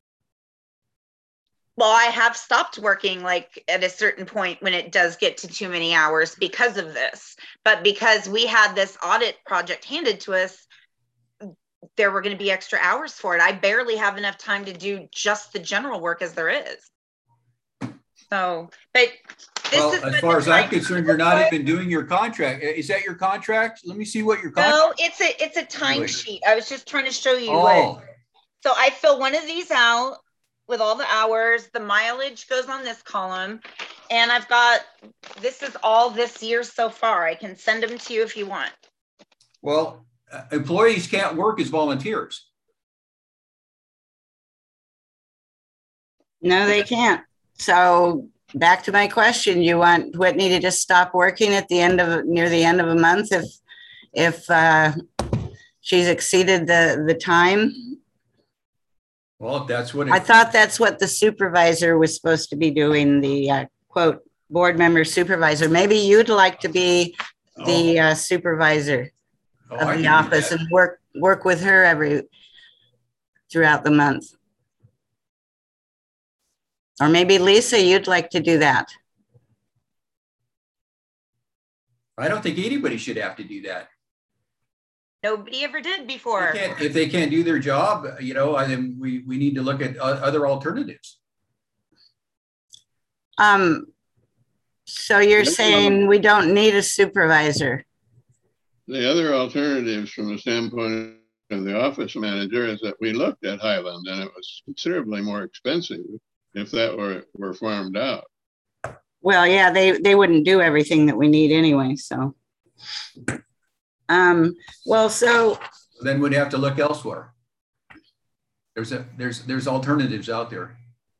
Well, I have stopped working like at a certain point when it does get to too many hours because of this. But because we had this audit project handed to us, there were going to be extra hours for it. I barely have enough time to do just the general work as there is. So, but this Well, is as what far the as I'm time concerned, sheet you're not looks even doing your contract. Is that your contract? Let me see what your contract. No, it's a it's a timesheet. I was just trying to show you what. Oh, So I fill one of these out with all the hours. The mileage goes on this column, and I've got this is all this year so far. I can send them to you if you want. well, uh, employees can't work as volunteers. No, they can't. So back to my question, you want Whitney to just stop working at the end of, near the end of a month if, if uh, she's exceeded the, the time? Well, if that's what I it, thought that's what the supervisor was supposed to be doing, the uh, quote, board member supervisor. Maybe you'd like to be the uh, supervisor oh, I of can the do office that. and work, work with her every, throughout the month. Or maybe Lisa, you'd like to do that. I don't think anybody should have to do that. Nobody ever did They before. can't- If they can't do their job, you know, I then we, we need to look at o- other alternatives. Um, so you're Yeah. saying we don't need a supervisor? The other alternatives from the standpoint of the office manager is that we looked at Highland and it was considerably more expensive if that were, were farmed out. Well, yeah, they, they wouldn't do everything that we need anyway, so. Um, well, so, Then we'd have to look elsewhere. There's a, there's, there's alternatives out there.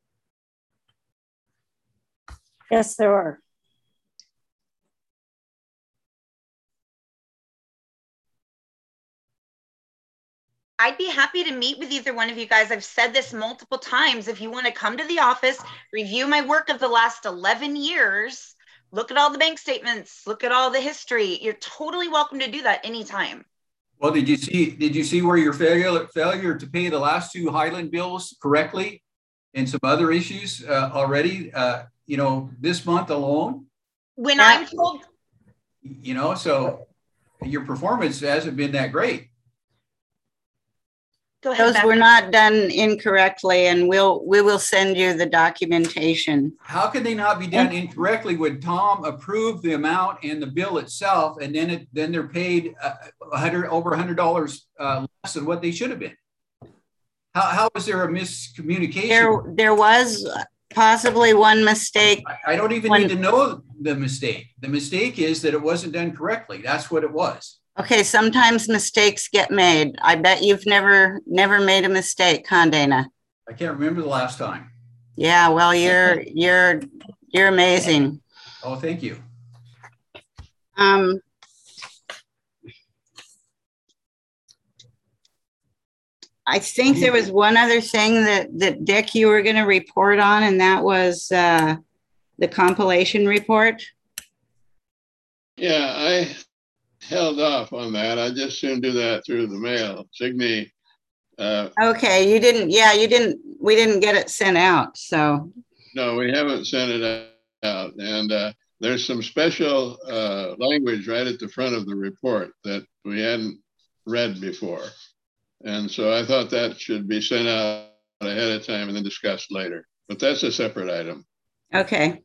Yes, there are. I'd be happy to meet with either one of you guys. I've said this multiple times. If you want to come to the office, review my work of the last eleven years, look at all the bank statements, look at all the history. You're totally welcome to do that anytime. Well, did you see, did you see where your failure, failure to pay the last two Highland bills correctly and some other issues uh, already, uh, you know, this month alone? When Yeah. I'm told, You know, so your performance hasn't been that great. go ahead. those Beth. were not done incorrectly, and we'll, we will send you the documentation. How can they not be done incorrectly when Tom approved the amount and the bill itself, and then it, then they're paid uh, a hundred, over a hundred dollars uh, less than what they should have been? How, how is there a miscommunication? There, there was possibly one mistake. I, I don't even When- need to know the mistake. The mistake is that it wasn't done correctly. That's what it was. Okay, sometimes mistakes get made. I bet you've never, never made a mistake, huh, Dana? I can't remember the last time. Yeah, well, you're, you're, you're amazing. Oh, thank you. Um, I think there was one other thing that, that Dick, you were going to report on, and that was uh, the compilation report. Yeah, I held off on that. I just soon do that through the mail. Signe, uh, Okay, you didn't, yeah, you didn't, we didn't get it sent out, so. no, we haven't sent it out. And uh, there's some special uh, language right at the front of the report that we hadn't read before. And so I thought that should be sent out ahead of time and then discussed later. But that's a separate item. Okay.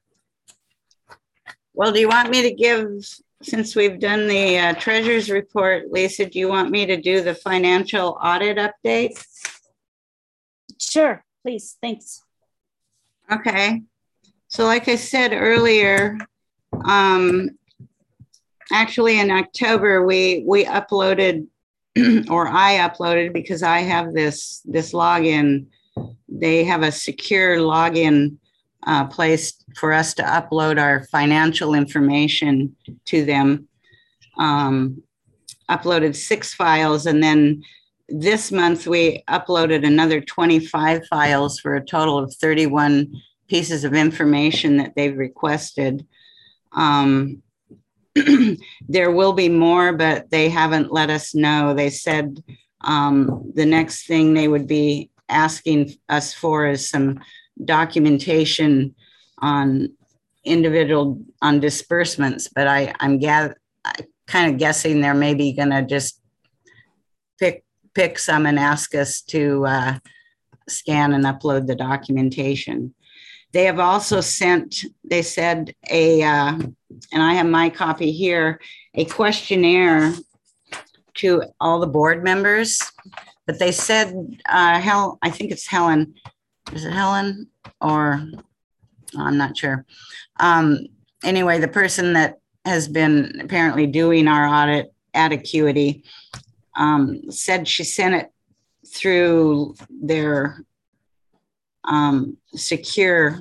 Well, do you want me to give, since we've done the uh, treasurer's report, Lisa, do you want me to do the financial audit update? Sure, please, thanks. Okay. So like I said earlier, um, actually in October, we, we uploaded, or I uploaded, because I have this, this login. They have a secure login uh, place for us to upload our financial information to them. Um, uploaded six files, and then this month we uploaded another twenty-five files for a total of thirty-one pieces of information that they've requested. Um, there will be more, but they haven't let us know. They said um, the next thing they would be asking us for is some documentation on individual, on disbursements, but I, I'm gather, I kind of guessing they're maybe gonna just pick pick some and ask us to uh, scan and upload the documentation. They have also sent, they said a, uh, and I have my copy here, a questionnaire to all the board members, but they said, uh, Hel, I think it's Helen, is it Helen or, I'm not sure. Um, anyway, the person that has been apparently doing our audit at Acuity um, said she sent it through their um, secure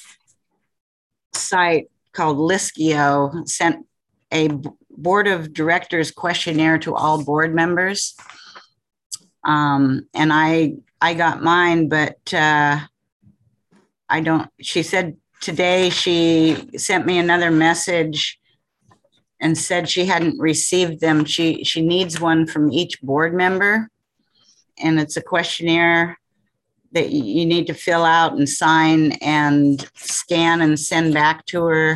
site called Liskio, sent a board of directors questionnaire to all board members. Um, and I, I got mine, but uh, I don't, she said today she sent me another message and said she hadn't received them. She, she needs one from each board member. And it's a questionnaire that you need to fill out and sign and scan and send back to her.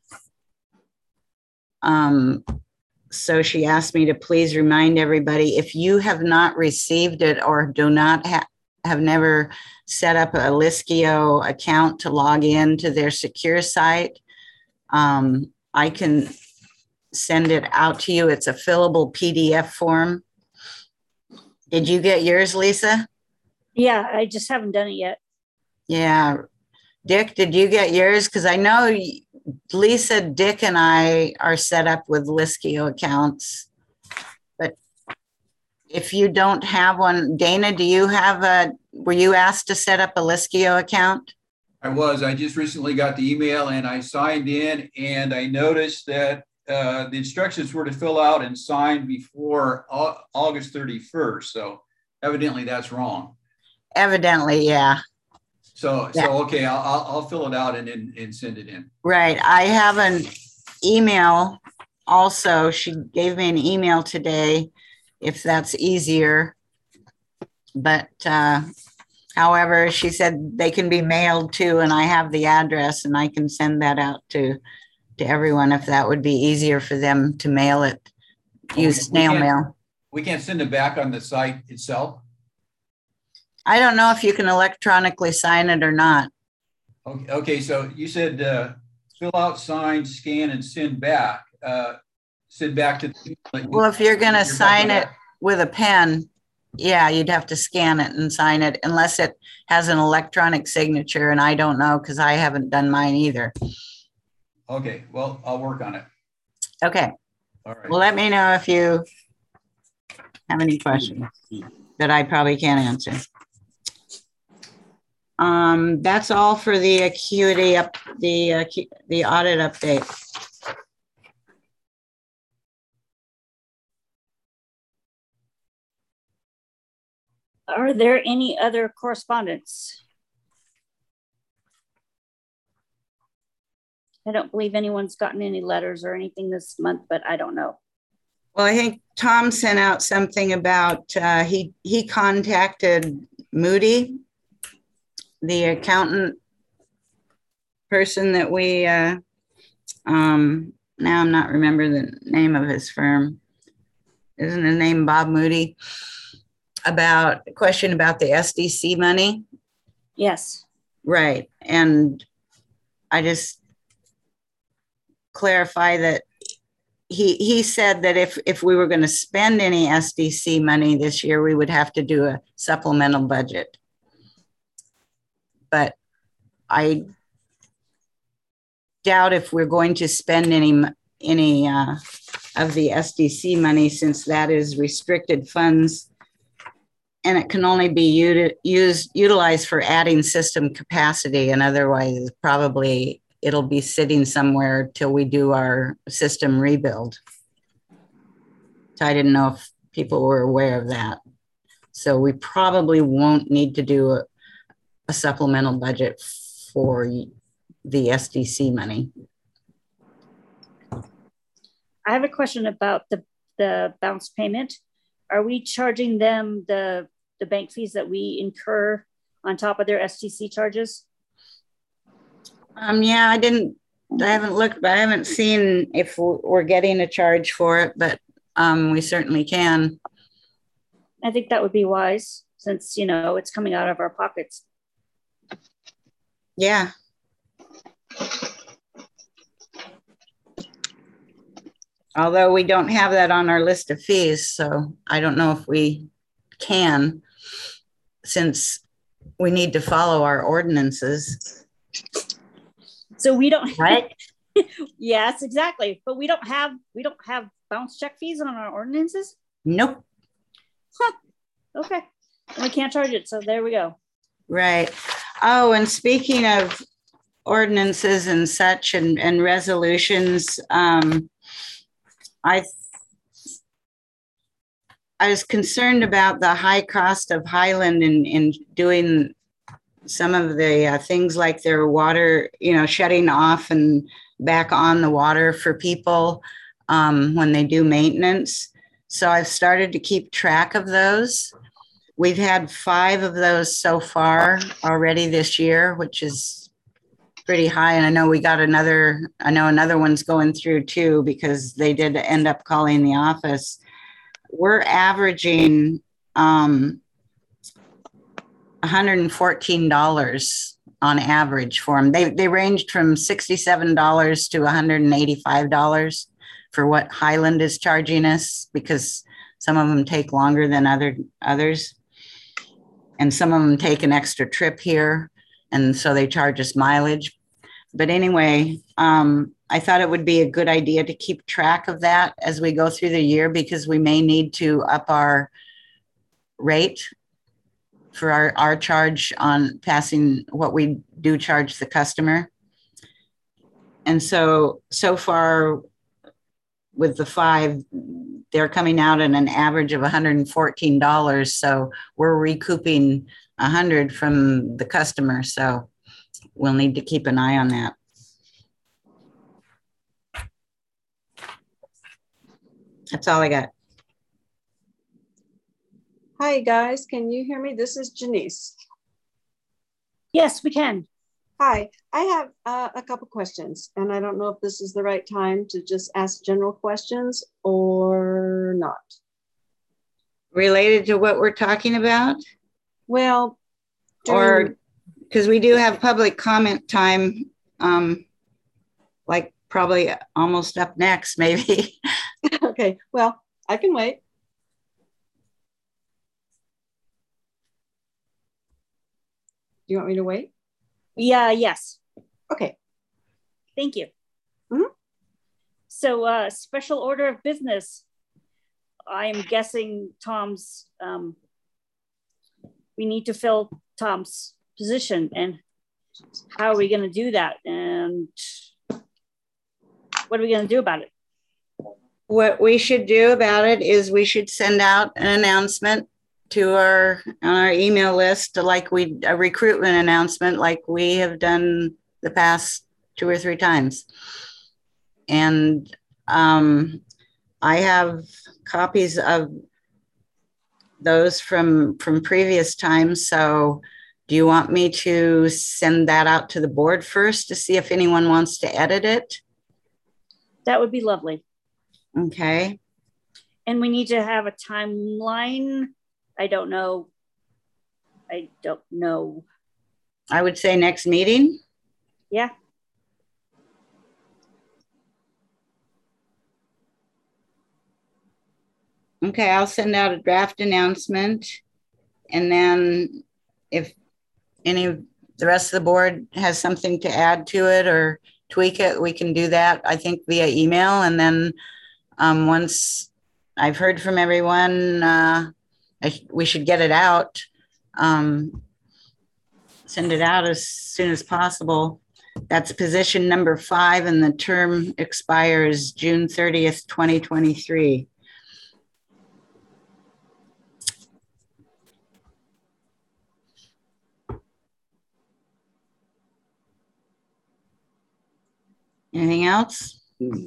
Um, so she asked me to please remind everybody, if you have not received it or do not ha have never set up a Liskio account to log in to their secure site, um, I can send it out to you. It's a fillable P D F form. Did you get yours, Lisa? Yeah, I just haven't done it yet. Yeah. Dick, did you get yours? Because I know Lisa, Dick, and I are set up with Liskio accounts. But if you don't have one, Dana, do you have a, were you asked to set up a Liskio account? I was. I just recently got the email and I signed in, and I noticed that uh, the instructions were to fill out and sign before August thirty-first. So evidently that's wrong. Evidently, yeah. So, yeah. so okay, I'll, I'll, I'll fill it out and, and, and send it in. Right. I have an email also. She gave me an email today, if that's easier. But uh, however, she said they can be mailed to, and I have the address and I can send that out to, to everyone if that would be easier for them to mail it, use we, snail we mail. We can't send it back on the site itself? I don't know if you can electronically sign it or not. Okay, okay, so you said uh, fill out, sign, scan, and send back. Uh, send back to the, like, well, if you're going to sign it that. with a pen, yeah, you'd have to scan it and sign it unless it has an electronic signature. And I don't know because I haven't done mine either. Okay, well, I'll work on it. Okay. All right. Well, let me know if you have any questions that I probably can't answer. Um, that's all for the Acuity up, the uh, the audit update. Are there any other correspondence? I don't believe anyone's gotten any letters or anything this month, but I don't know. Well, I think Tom sent out something about uh, he he contacted Moody, the accountant person that we, uh, um, now I'm not remember the name of his firm. Isn't his name Bob Moody? About a question about the S D C money. Yes. Right. And I just clarify that he, he said that if, if we were going to spend any S D C money this year, we would have to do a supplemental budget. But I doubt if we're going to spend any any uh, of the S D C money, since that is restricted funds and it can only be uti used utilized for adding system capacity, and otherwise probably it'll be sitting somewhere till we do our system rebuild. So I didn't know if people were aware of that. So we probably won't need to do a a supplemental budget for the S D C money. I have a question about the, the bounce payment. Are we charging them the, the bank fees that we incur on top of their S D C charges? Um, yeah, I didn't, I haven't looked, but I haven't seen if we're getting a charge for it, but um, we certainly can. I think that would be wise since, you know, it's coming out of our pockets. Yeah. Although we don't have that on our list of fees, so I don't know if we can, since we need to follow our ordinances. So we don't, Right? yes, exactly. But we don't have, we don't have bounce check fees on our ordinances? Nope. Huh. Okay. And we can't charge it. So there we go. Right. Oh, and speaking of ordinances and such and, and resolutions, um, I I was concerned about the high cost of Highland in, in doing some of the uh, things like their water, you know, shutting off and back on the water for people um, when they do maintenance. So I've started to keep track of those. We've had five of those so far already this year, which is pretty high. And I know we got another, I know another one's going through too, because they did end up calling the office. We're averaging um, one hundred fourteen dollars on average for them. They, they ranged from sixty-seven dollars to one hundred eighty-five dollars for what Highland is charging us, because some of them take longer than other others. And some of them take an extra trip here, and so they charge us mileage. But anyway, um, I thought it would be a good idea to keep track of that as we go through the year, because we may need to up our rate for our, our charge on passing what we do charge the customer. And so, so far with the five, they're coming out at an average of one hundred fourteen dollars. So we're recouping one hundred dollars from the customer. So we'll need to keep an eye on that. That's all I got. Hi guys, can you hear me? This is Janice. Yes, we can. Hi, I have uh, a couple questions, and I don't know if this is the right time to just ask general questions or not. Related to what we're talking about? Well, or during, because we do have public comment time, um, like probably almost up next, maybe. okay, well, I can wait. Do you want me to wait? Yeah, yes. Okay. Thank you. Mm-hmm. So uh, special order of business. I'm guessing Tom's, um, we need to fill Tom's position, and how are we going to do that? And what are we going to do about it? What we should do about it is we should send out an announcement to our on our email list, like we a recruitment announcement, like we have done the past two or three times. And um, I have copies of those from from previous times. So do you want me to send that out to the board first to see if anyone wants to edit it? That would be lovely. Okay. And we need to have a timeline. I don't know. I don't know. I would say next meeting. Yeah. Okay, I'll send out a draft announcement. And then if any of the rest of the board has something to add to it or tweak it, we can do that, I think, via email. And then um, once I've heard from everyone, uh, I sh we should get it out, um, send it out as soon as possible. That's position number five, and the term expires June thirtieth, twenty twenty-three. Anything else?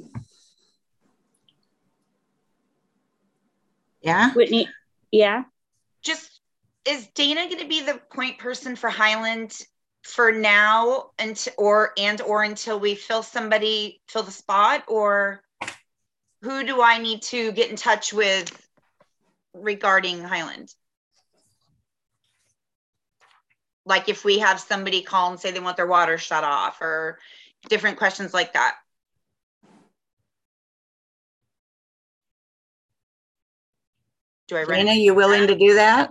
Yeah. Whitney, yeah. Just, is Dana going to be the point person for Highland for now, and or and or until we fill somebody, fill the spot, or who do I need to get in touch with regarding Highland? Like if we have somebody call and say they want their water shut off, or different questions like that. Do I run? Dana, you willing to do that?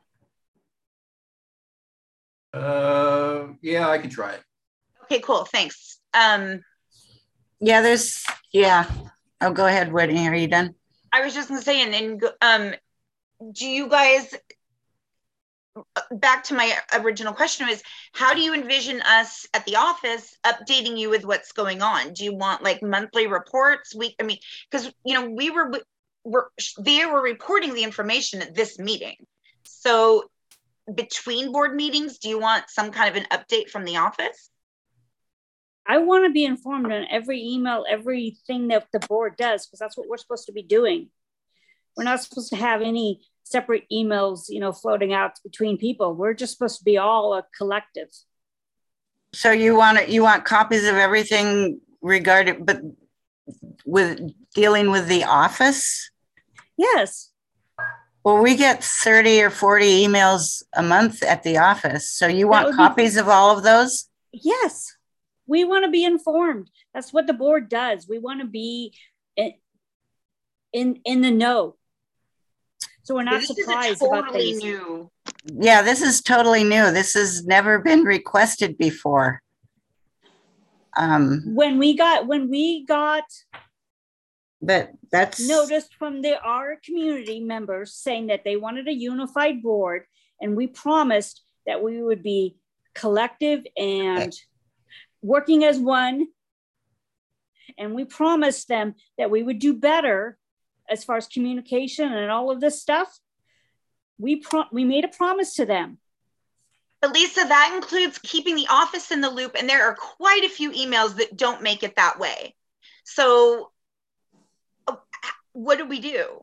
Uh, yeah, I can try it. Okay, cool. Thanks. Um, Yeah, there's, yeah. Oh, go ahead, Whitney. Are you done? I was just gonna say, and then, um, do you guys, back to my original question was, how do you envision us at the office updating you with what's going on? Do you want like monthly reports? Week, I mean, because, you know, we were, were, they were reporting the information at this meeting. So between board meetings, do you want some kind of an update from the office? I want to be informed on every email, everything that the board does, because that's what we're supposed to be doing. We're not supposed to have any separate emails, you know, floating out between people. We're just supposed to be all a collective. So you want it, you want copies of everything regarding, but with dealing with the office? Yes. Well, we get thirty or forty emails a month at the office. So you want copies be, of all of those? Yes. We want to be informed. That's what the board does. We want to be in, in, in the know. So we're not this surprised totally about things. New. Yeah, this is totally new. This has never been requested before. Um, when we got, when we got but that's noticed from the, our community members saying that they wanted a unified board, and we promised that we would be collective and working as one. And we promised them that we would do better as far as communication and all of this stuff. We pro- we made a promise to them. But Lisa, that includes keeping the office in the loop. And there are quite a few emails that don't make it that way. So what do we do?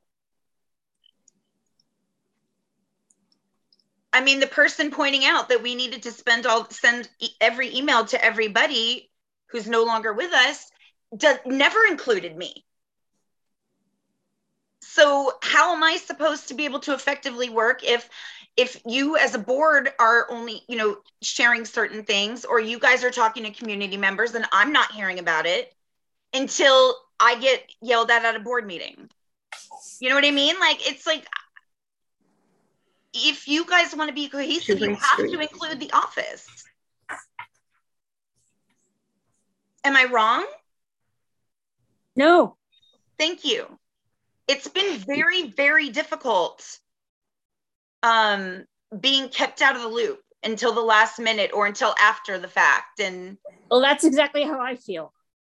I mean, the person pointing out that we needed to spend all send every email to everybody who's no longer with us does, never included me. So how am I supposed to be able to effectively work if if you as a board are only, you know, sharing certain things, or you guys are talking to community members and I'm not hearing about it until I get yelled at at a board meeting? You know what I mean? Like, it's like, if you guys want to be cohesive, you have to include the office. Am I wrong? No. Thank you. It's been very, very difficult um, being kept out of the loop until the last minute or until after the fact. And well, that's exactly how I feel.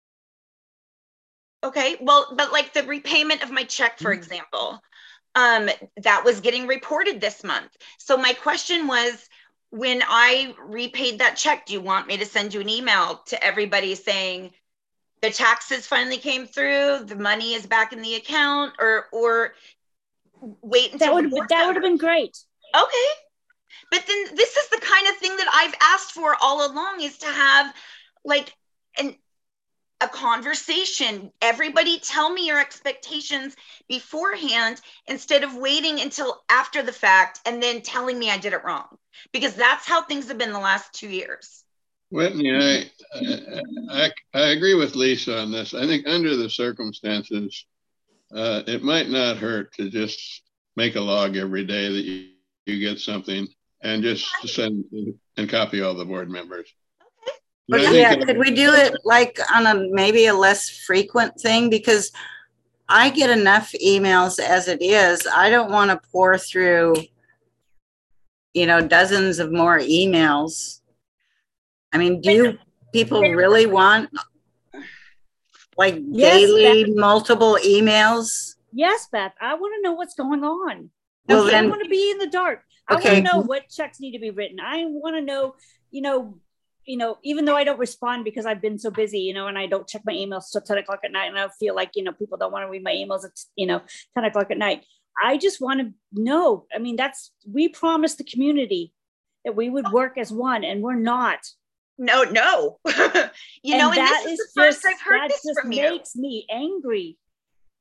Okay, well, but like the repayment of my check, for example, um, that was getting reported this month. So my question was, when I repaid that check, do you want me to send you an email to everybody saying the taxes finally came through, the money is back in the account, or or wait until that would that would have been great. Okay, but then this is the kind of thing that I've asked for all along, is to have like an a conversation. Everybody tell me your expectations beforehand instead of waiting until after the fact and then telling me I did it wrong, because that's how things have been the last two years. Whitney, I, I, I agree with Lisa on this. I think under the circumstances, uh, it might not hurt to just make a log every day that you, you get something and just send and copy all the board members. But yeah, could we do it like on a maybe a less frequent thing? Because I get enough emails as it is. I don't want to pour through, you know, dozens of more emails. I mean, do you people really want like yes, daily Beth. multiple emails? Yes, Beth. I want to know what's going on. Well, I then, want to be in the dark. I okay. want to know what checks need to be written. I want to know, you know, you know, even though I don't respond because I've been so busy, you know, and I don't check my emails till ten o'clock at night, and I feel like, you know, people don't want to read my emails at, you know, ten o'clock at night. I just want to know. I mean, that's, we promised the community that we would work as one, and we're not. No, no. you and know, and this is, is the first just, I've heard that this just from you. Makes me angry.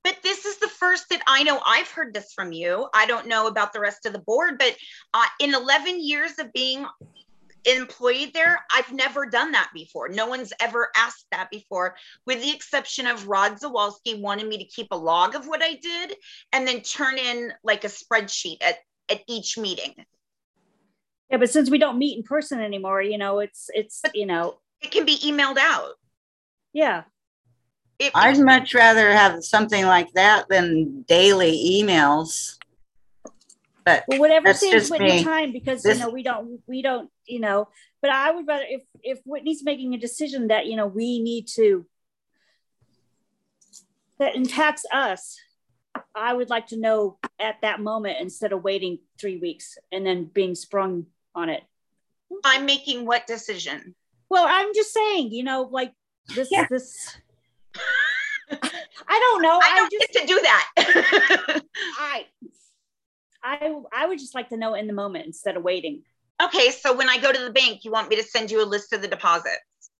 But this is the first that I know. I've heard this from you. I don't know about the rest of the board, but uh, in eleven years of being employed there, I've never done that before. No one's ever asked that before, with the exception of Rod Zawalski wanting me to keep a log of what I did and then turn in like a spreadsheet at, at each meeting. Yeah, but since we don't meet in person anymore, you know, it's, it's, but you know. It can be emailed out. Yeah. It, I'd much rather have something like that than daily emails. But well, whatever that's saves just Whitney me. time, because This, you know we don't we don't you know. But I would rather if if Whitney's making a decision that you know we need to that impacts us, I would like to know at that moment instead of waiting three weeks and then being sprung on it. I'm making what decision? Well, I'm just saying, you know, like this Yeah. this. I don't know. I don't I just get to do that. I. I, I would just like to know in the moment instead of waiting. Okay, so when I go to the bank, you want me to send you a list of the deposits?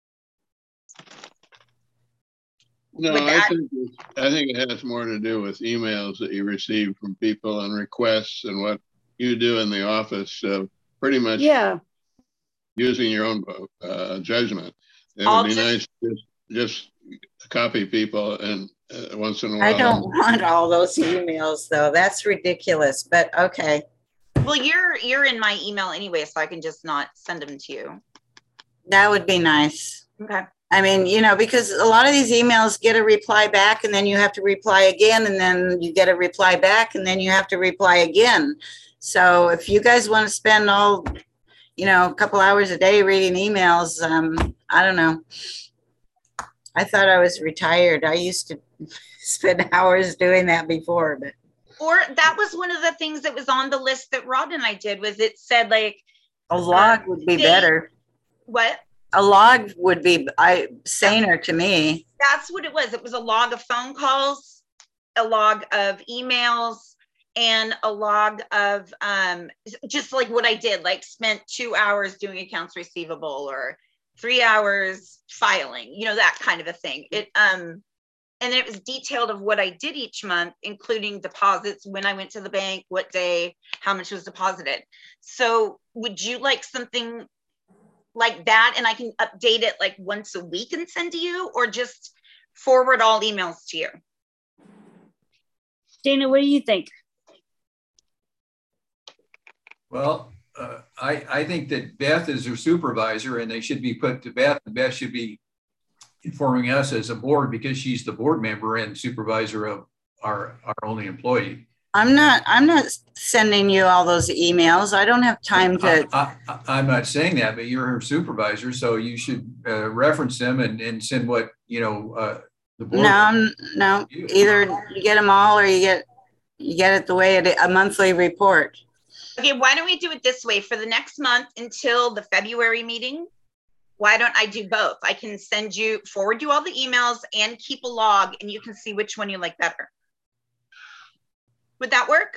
No, I think, I think it has more to do with emails that you receive from people and requests and what you do in the office, uh, pretty much yeah. using your own uh, judgment. It I'll would be just, nice to just, just copy people and uh, once in a while. I don't want all those emails though. That's ridiculous, but okay. Well, you're you're in my email anyway, so I can just not send them to you. That would be nice. Okay. I mean, you know, because a lot of these emails get a reply back and then you have to reply again and then you get a reply back and then you have to reply again. So if you guys want to spend all, you know, a couple hours a day reading emails, um, I don't know. I thought I was retired. I used to spend hours doing that before, but. Or that was one of the things that was on the list that Rod and I did, was it said like. A log uh, would be they, better. What? A log would be I saner to me. That's what it was. It was a log of phone calls, a log of emails, and a log of um, just like what I did, like spent two hours doing accounts receivable or three hours filing, you know, that kind of a thing. It um, and it was detailed of what I did each month, including deposits, when I went to the bank, what day, how much was deposited. So would you like something like that, and I can update it like once a week and send to you, or just forward all emails to you? Dana, what do you think? Well, uh, I, I think that Beth is her supervisor and they should be put to Beth, and Beth should be informing us as a board because she's the board member and supervisor of our, our only employee. I'm not, I'm not sending you all those emails. I don't have time to. I, I, I'm not saying that, but you're her supervisor, so you should uh, reference them and, and send what, you know, uh, the board. No, I'm, no, either you get them all or you get, you get it the way it, a monthly report. Okay, why don't we do it this way for the next month until the February meeting? Why don't I do both? I can send you, forward you all the emails and keep a log, and you can see which one you like better. Would that work?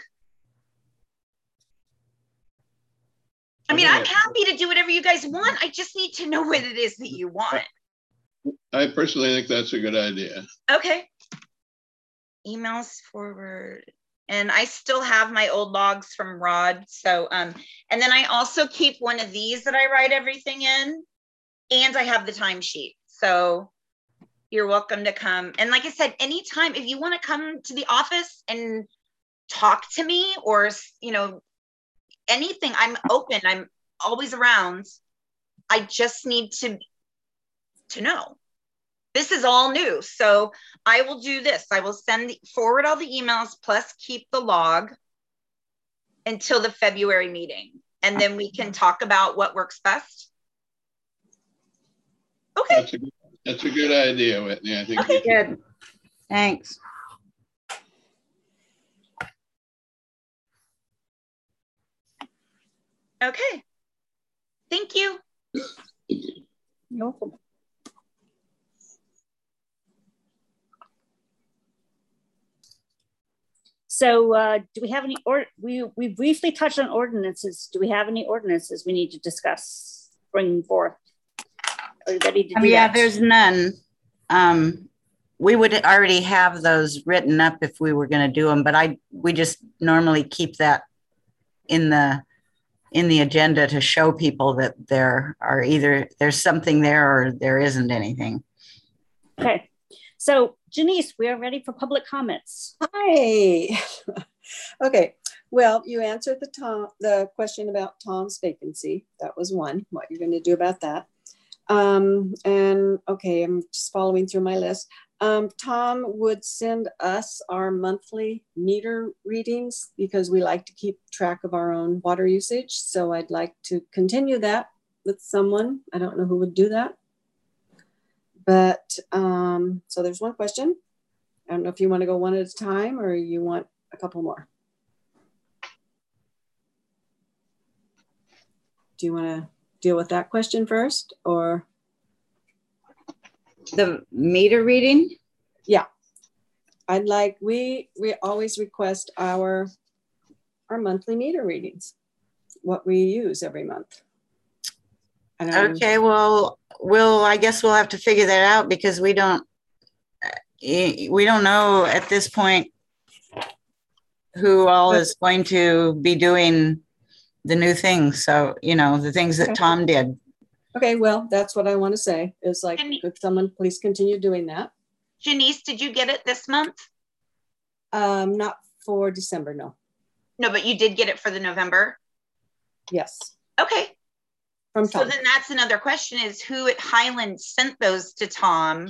I mean, I'm happy to do whatever you guys want. I just need to know what it is that you want. I personally think that's a good idea. Okay. Emails forward. And I still have my old logs from Rod. So, um, and then I also keep one of these that I write everything in, and I have the timesheet. So you're welcome to come. And like I said, anytime, if you want to come to the office and talk to me, or, you know, anything, I'm open. I'm always around. I just need to, to know. This is all new. So I will do this. I will send the, forward all the emails plus keep the log until the February meeting. And then we can talk about what works best. Okay. That's a, that's a good idea, Whitney. I think. Okay. Good. Thanks. Okay. Thank you. You're welcome. So uh, do we have any, or we, we briefly touched on ordinances. Do we have any ordinances we need to discuss, bringing forth? Are you ready to do Um, yeah, that? there's none. Um, we would already have those written up if we were going to do them, but I, we just normally keep that in the, in the agenda to show people that there are either, there's something there or there isn't anything. Okay. So Janice, we are ready for public comments. Hi. Okay. Well, you answered the Tom, the question about Tom's vacancy. That was one, what you're going to do about that. Um, and okay, I'm just following through my list. Um, Tom would send us our monthly meter readings because we like to keep track of our own water usage. So I'd like to continue that with someone. I don't know who would do that. But um, so there's one question. I don't know if you want to go one at a time or you want a couple more. Do you want to deal with that question first or? The meter reading? Yeah. I'd like, we, we always request our, our monthly meter readings, what we use every month. And, um, Okay, well, we'll, I guess we'll have to figure that out because we don't, we don't know at this point who all is going to be doing the new things. So, you know, the things that Okay. Tom did. Okay, well, that's what I want to say is like, Can you- could someone please continue doing that? Janice, did you get it this month? Um, not for December, no. No, but you did get it for the November. Yes, Okay. from So Tom. then that's another question is who at Highland sent those to Tom?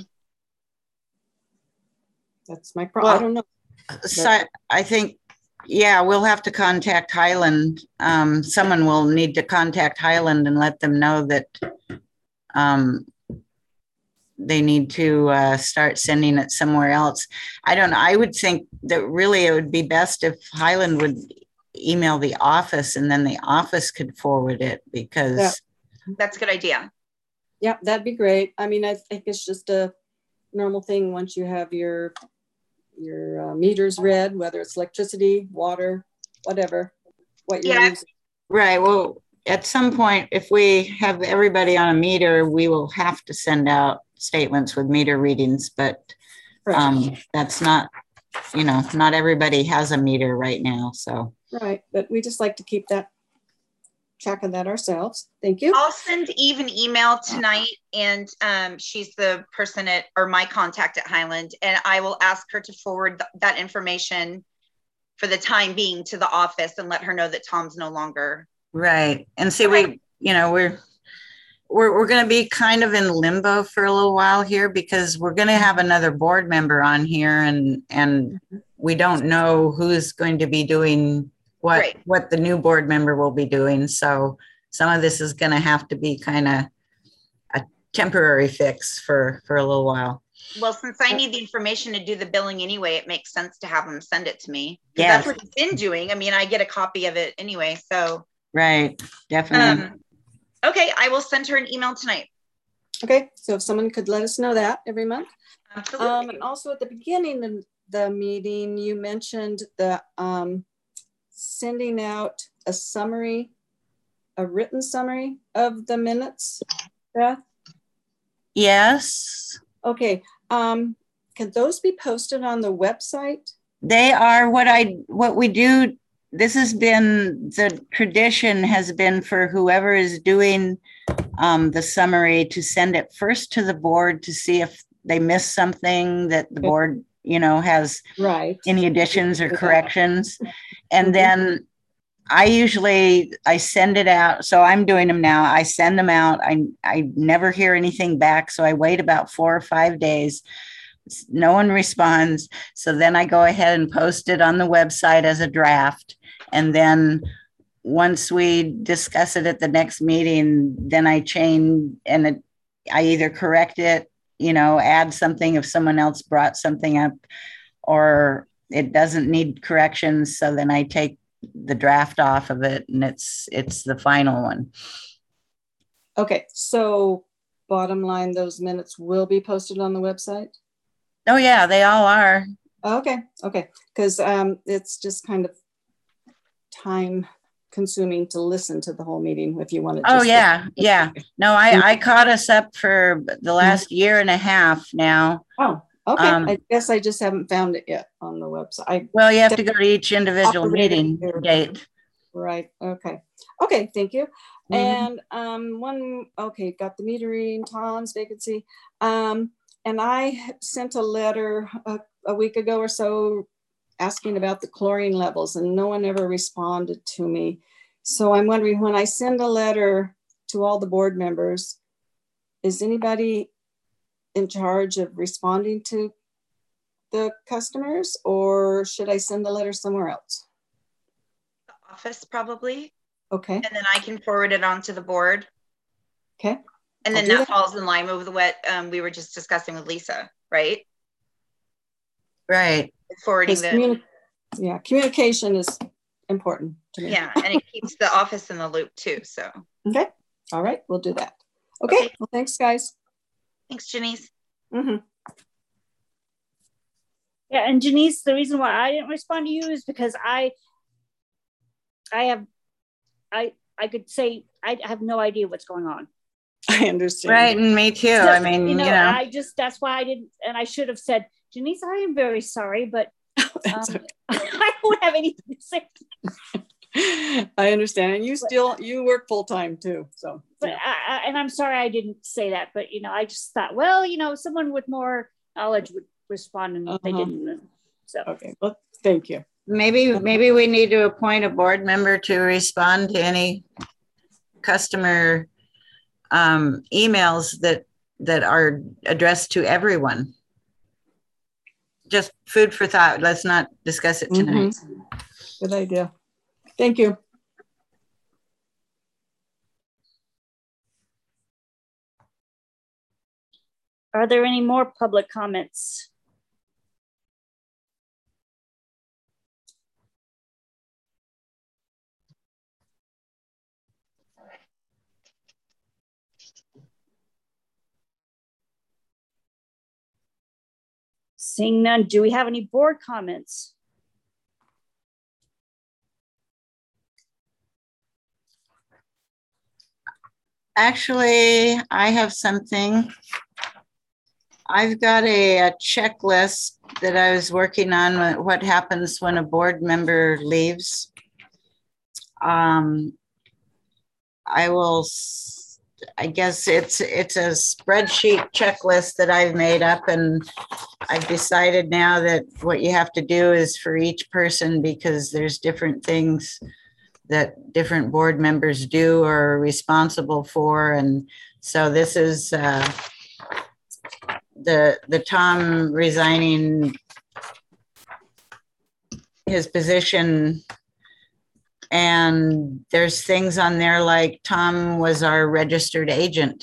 That's my problem. I Well, don't know. So I think, yeah, we'll have to contact Highland. Um, someone will need to contact Highland and let them know that um, they need to uh, start sending it somewhere else. I don't know. I would think that really it would be best if Highland would email the office and then the office could forward it because Yeah. That's a good idea. Yeah, that'd be great. I mean, I think it's just a normal thing once you have your your uh, meters read, whether it's electricity, water, whatever, what you're Yeah. using. right. Well, at some point, if we have everybody on a meter, we will have to send out statements with meter readings, but Right. um, that's not, you know, not everybody has a meter right now. So, Right, but we just like to keep that track of that ourselves. Thank you. I'll send Eve an email tonight and um, she's the person at, or my contact at Highland, and I will ask her to forward th that information for the time being to the office and let her know that Tom's no longer. right. And see, we, you know, we're, we're, we're going to be kind of in limbo for a little while here because we're going to have another board member on here and, and we don't know who's going to be doing what, Right. what the new board member will be doing. So some of this is going to have to be kind of a temporary fix for, for a little while. Well, since I need the information to do the billing anyway, it makes sense to have them send it to me. 'Cause Yes. That's what he's been doing. I mean, I get a copy of it anyway. So, Right. Definitely. um, okay, I will send her an email tonight. Okay, so if someone could let us know that every month. Absolutely. Um, and also at the beginning of the meeting, you mentioned the um, sending out a summary, a written summary of the minutes, Beth? Yes. Okay, um, can those be posted on the website? They are what I, what we do. This has been, the tradition has been for whoever is doing um, the summary to send it first to the board to see if they missed something that the Okay. board, you know, has Right. any additions or Okay. corrections. And Mhm. then I usually, I send it out. So I'm doing them now. I send them out. I, I never hear anything back. So I wait about four or five days. No one responds. So then I go ahead and post it on the website as a draft. And then once we discuss it at the next meeting, then I change and it, I either correct it, you know, add something if someone else brought something up, or it doesn't need corrections. So then I take the draft off of it and it's, it's the final one. Okay, so bottom line, those minutes will be posted on the website? Oh yeah, they all are. Okay, okay, because um, it's just kind of time consuming to listen to the whole meeting if you want to. Oh just- yeah, yeah. No, I, I caught us up for the last year and a half now. Oh, Okay, Um, I guess I just haven't found it yet on the website. I, Well, you have to go to each individual Operating meeting here. date. right, okay. Okay, thank you. Mhm. And um, one, okay, got the meter reading, Tom's vacancy. Um, and I sent a letter a, a week ago or so asking about the chlorine levels, and no one ever responded to me. So I'm wondering, when I send a letter to all the board members, is anybody in charge of responding to the customers, or should I send the letter somewhere else? The office probably, Okay, and then I can forward it on to the board. okay. And I'll then do that, that. falls in line with what um, we were just discussing with Lisa, right? Right. Forwarding Because the, communi- yeah, communication is important to me. yeah, and it keeps the office in the loop too. So Okay, all right, we'll do that. Okay, Okay. well, thanks, guys. thanks, Janice. Mhm. Yeah, and Janice, the reason why I didn't respond to you is because I, I have, I, I could say I have no idea what's going on. I understand. Right, and me too. So, I mean, you know, you know, I just, that's why I didn't, and I should have said, Janice, I am very sorry, but That's um, I don't have anything to say. okay. I understand. And you still, you work full time too, so. But yeah. I, I, and I'm sorry I didn't say that, but you know, I just thought, well, you know, someone with more knowledge would respond, and they Uh-huh. didn't. So Okay, well, thank you. maybe, maybe we need to appoint a board member to respond to any customer um, emails that, that are addressed to everyone. Just food for thought. Let's not discuss it tonight. Mhm. Good idea. Thank you. are there any more public comments? Seeing none, do we have any board comments? Actually, I have something. I've got a, a checklist that I was working on, with what happens when a board member leaves. Um, I will, s- I guess it's, it's a spreadsheet checklist that I've made up, and I've decided now that what you have to do is for each person, because there's different things that different board members do or are responsible for. And so this is uh, the, the Tom resigning his position. And there's things on there like Tom was our registered agent.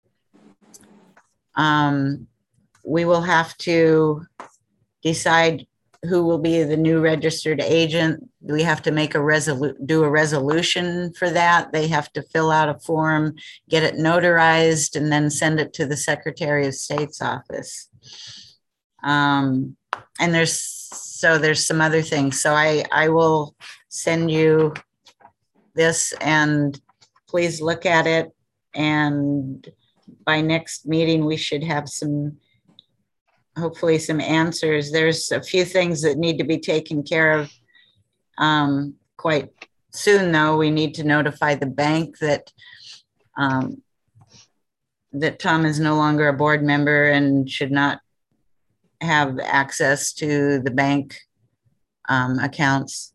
Um, we will have to decide who will be the new registered agent. We have to make a resolu, do a resolution for that. They have to fill out a form, get it notarized, and then send it to the Secretary of State's office. Um, and there's, so there's some other things. So I, I will send you this, and please look at it. And by next meeting, we should have some, hopefully some answers. There's a few things that need to be taken care of um, quite soon, though. We need to notify the bank that um, that Tom is no longer a board member and should not have access to the bank um, accounts.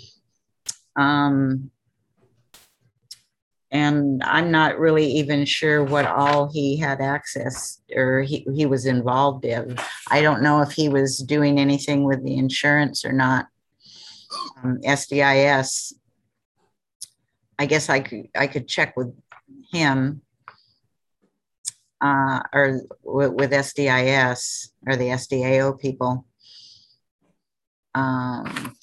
Um, and I'm not really even sure what all he had access or he, he was involved in. I don't know if he was doing anything with the insurance or not. Um, S D I S. I guess I could I could check with him uh, or w- with S D I S or the S D A O people. Um,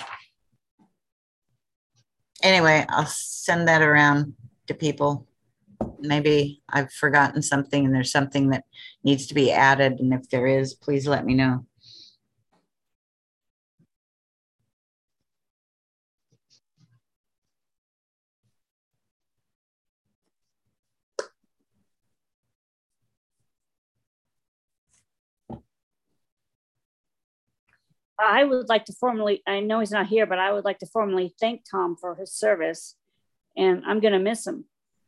anyway, I'll send that around to people. Maybe I've forgotten something and there's something that needs to be added. And if there is, please let me know. I would like to formally, I know he's not here, but I would like to formally thank Tom for his service, and I'm going to miss him.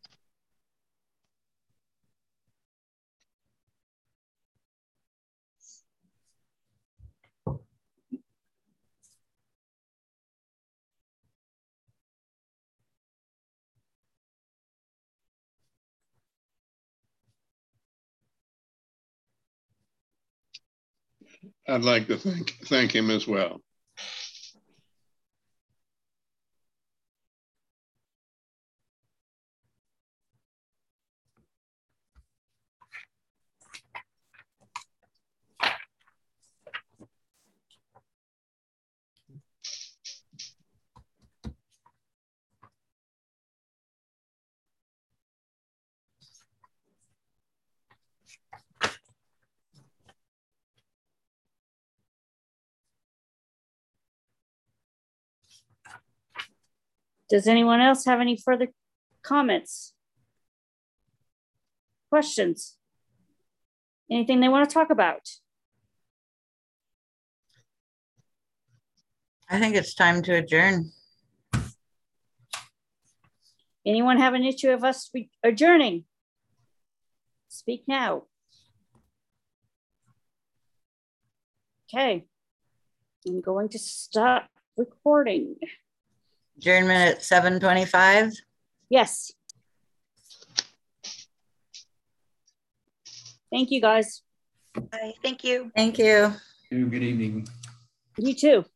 I'd like to thank, thank him as well. Does anyone else have any further comments? Questions? Anything they want to talk about? I think it's time to adjourn. Anyone have an issue of us adjourning? Speak now. Okay. I'm going to stop recording. Adjournment at seven twenty-five. Yes. Thank you, guys. Bye. Thank you. Thank you. Good evening. You too.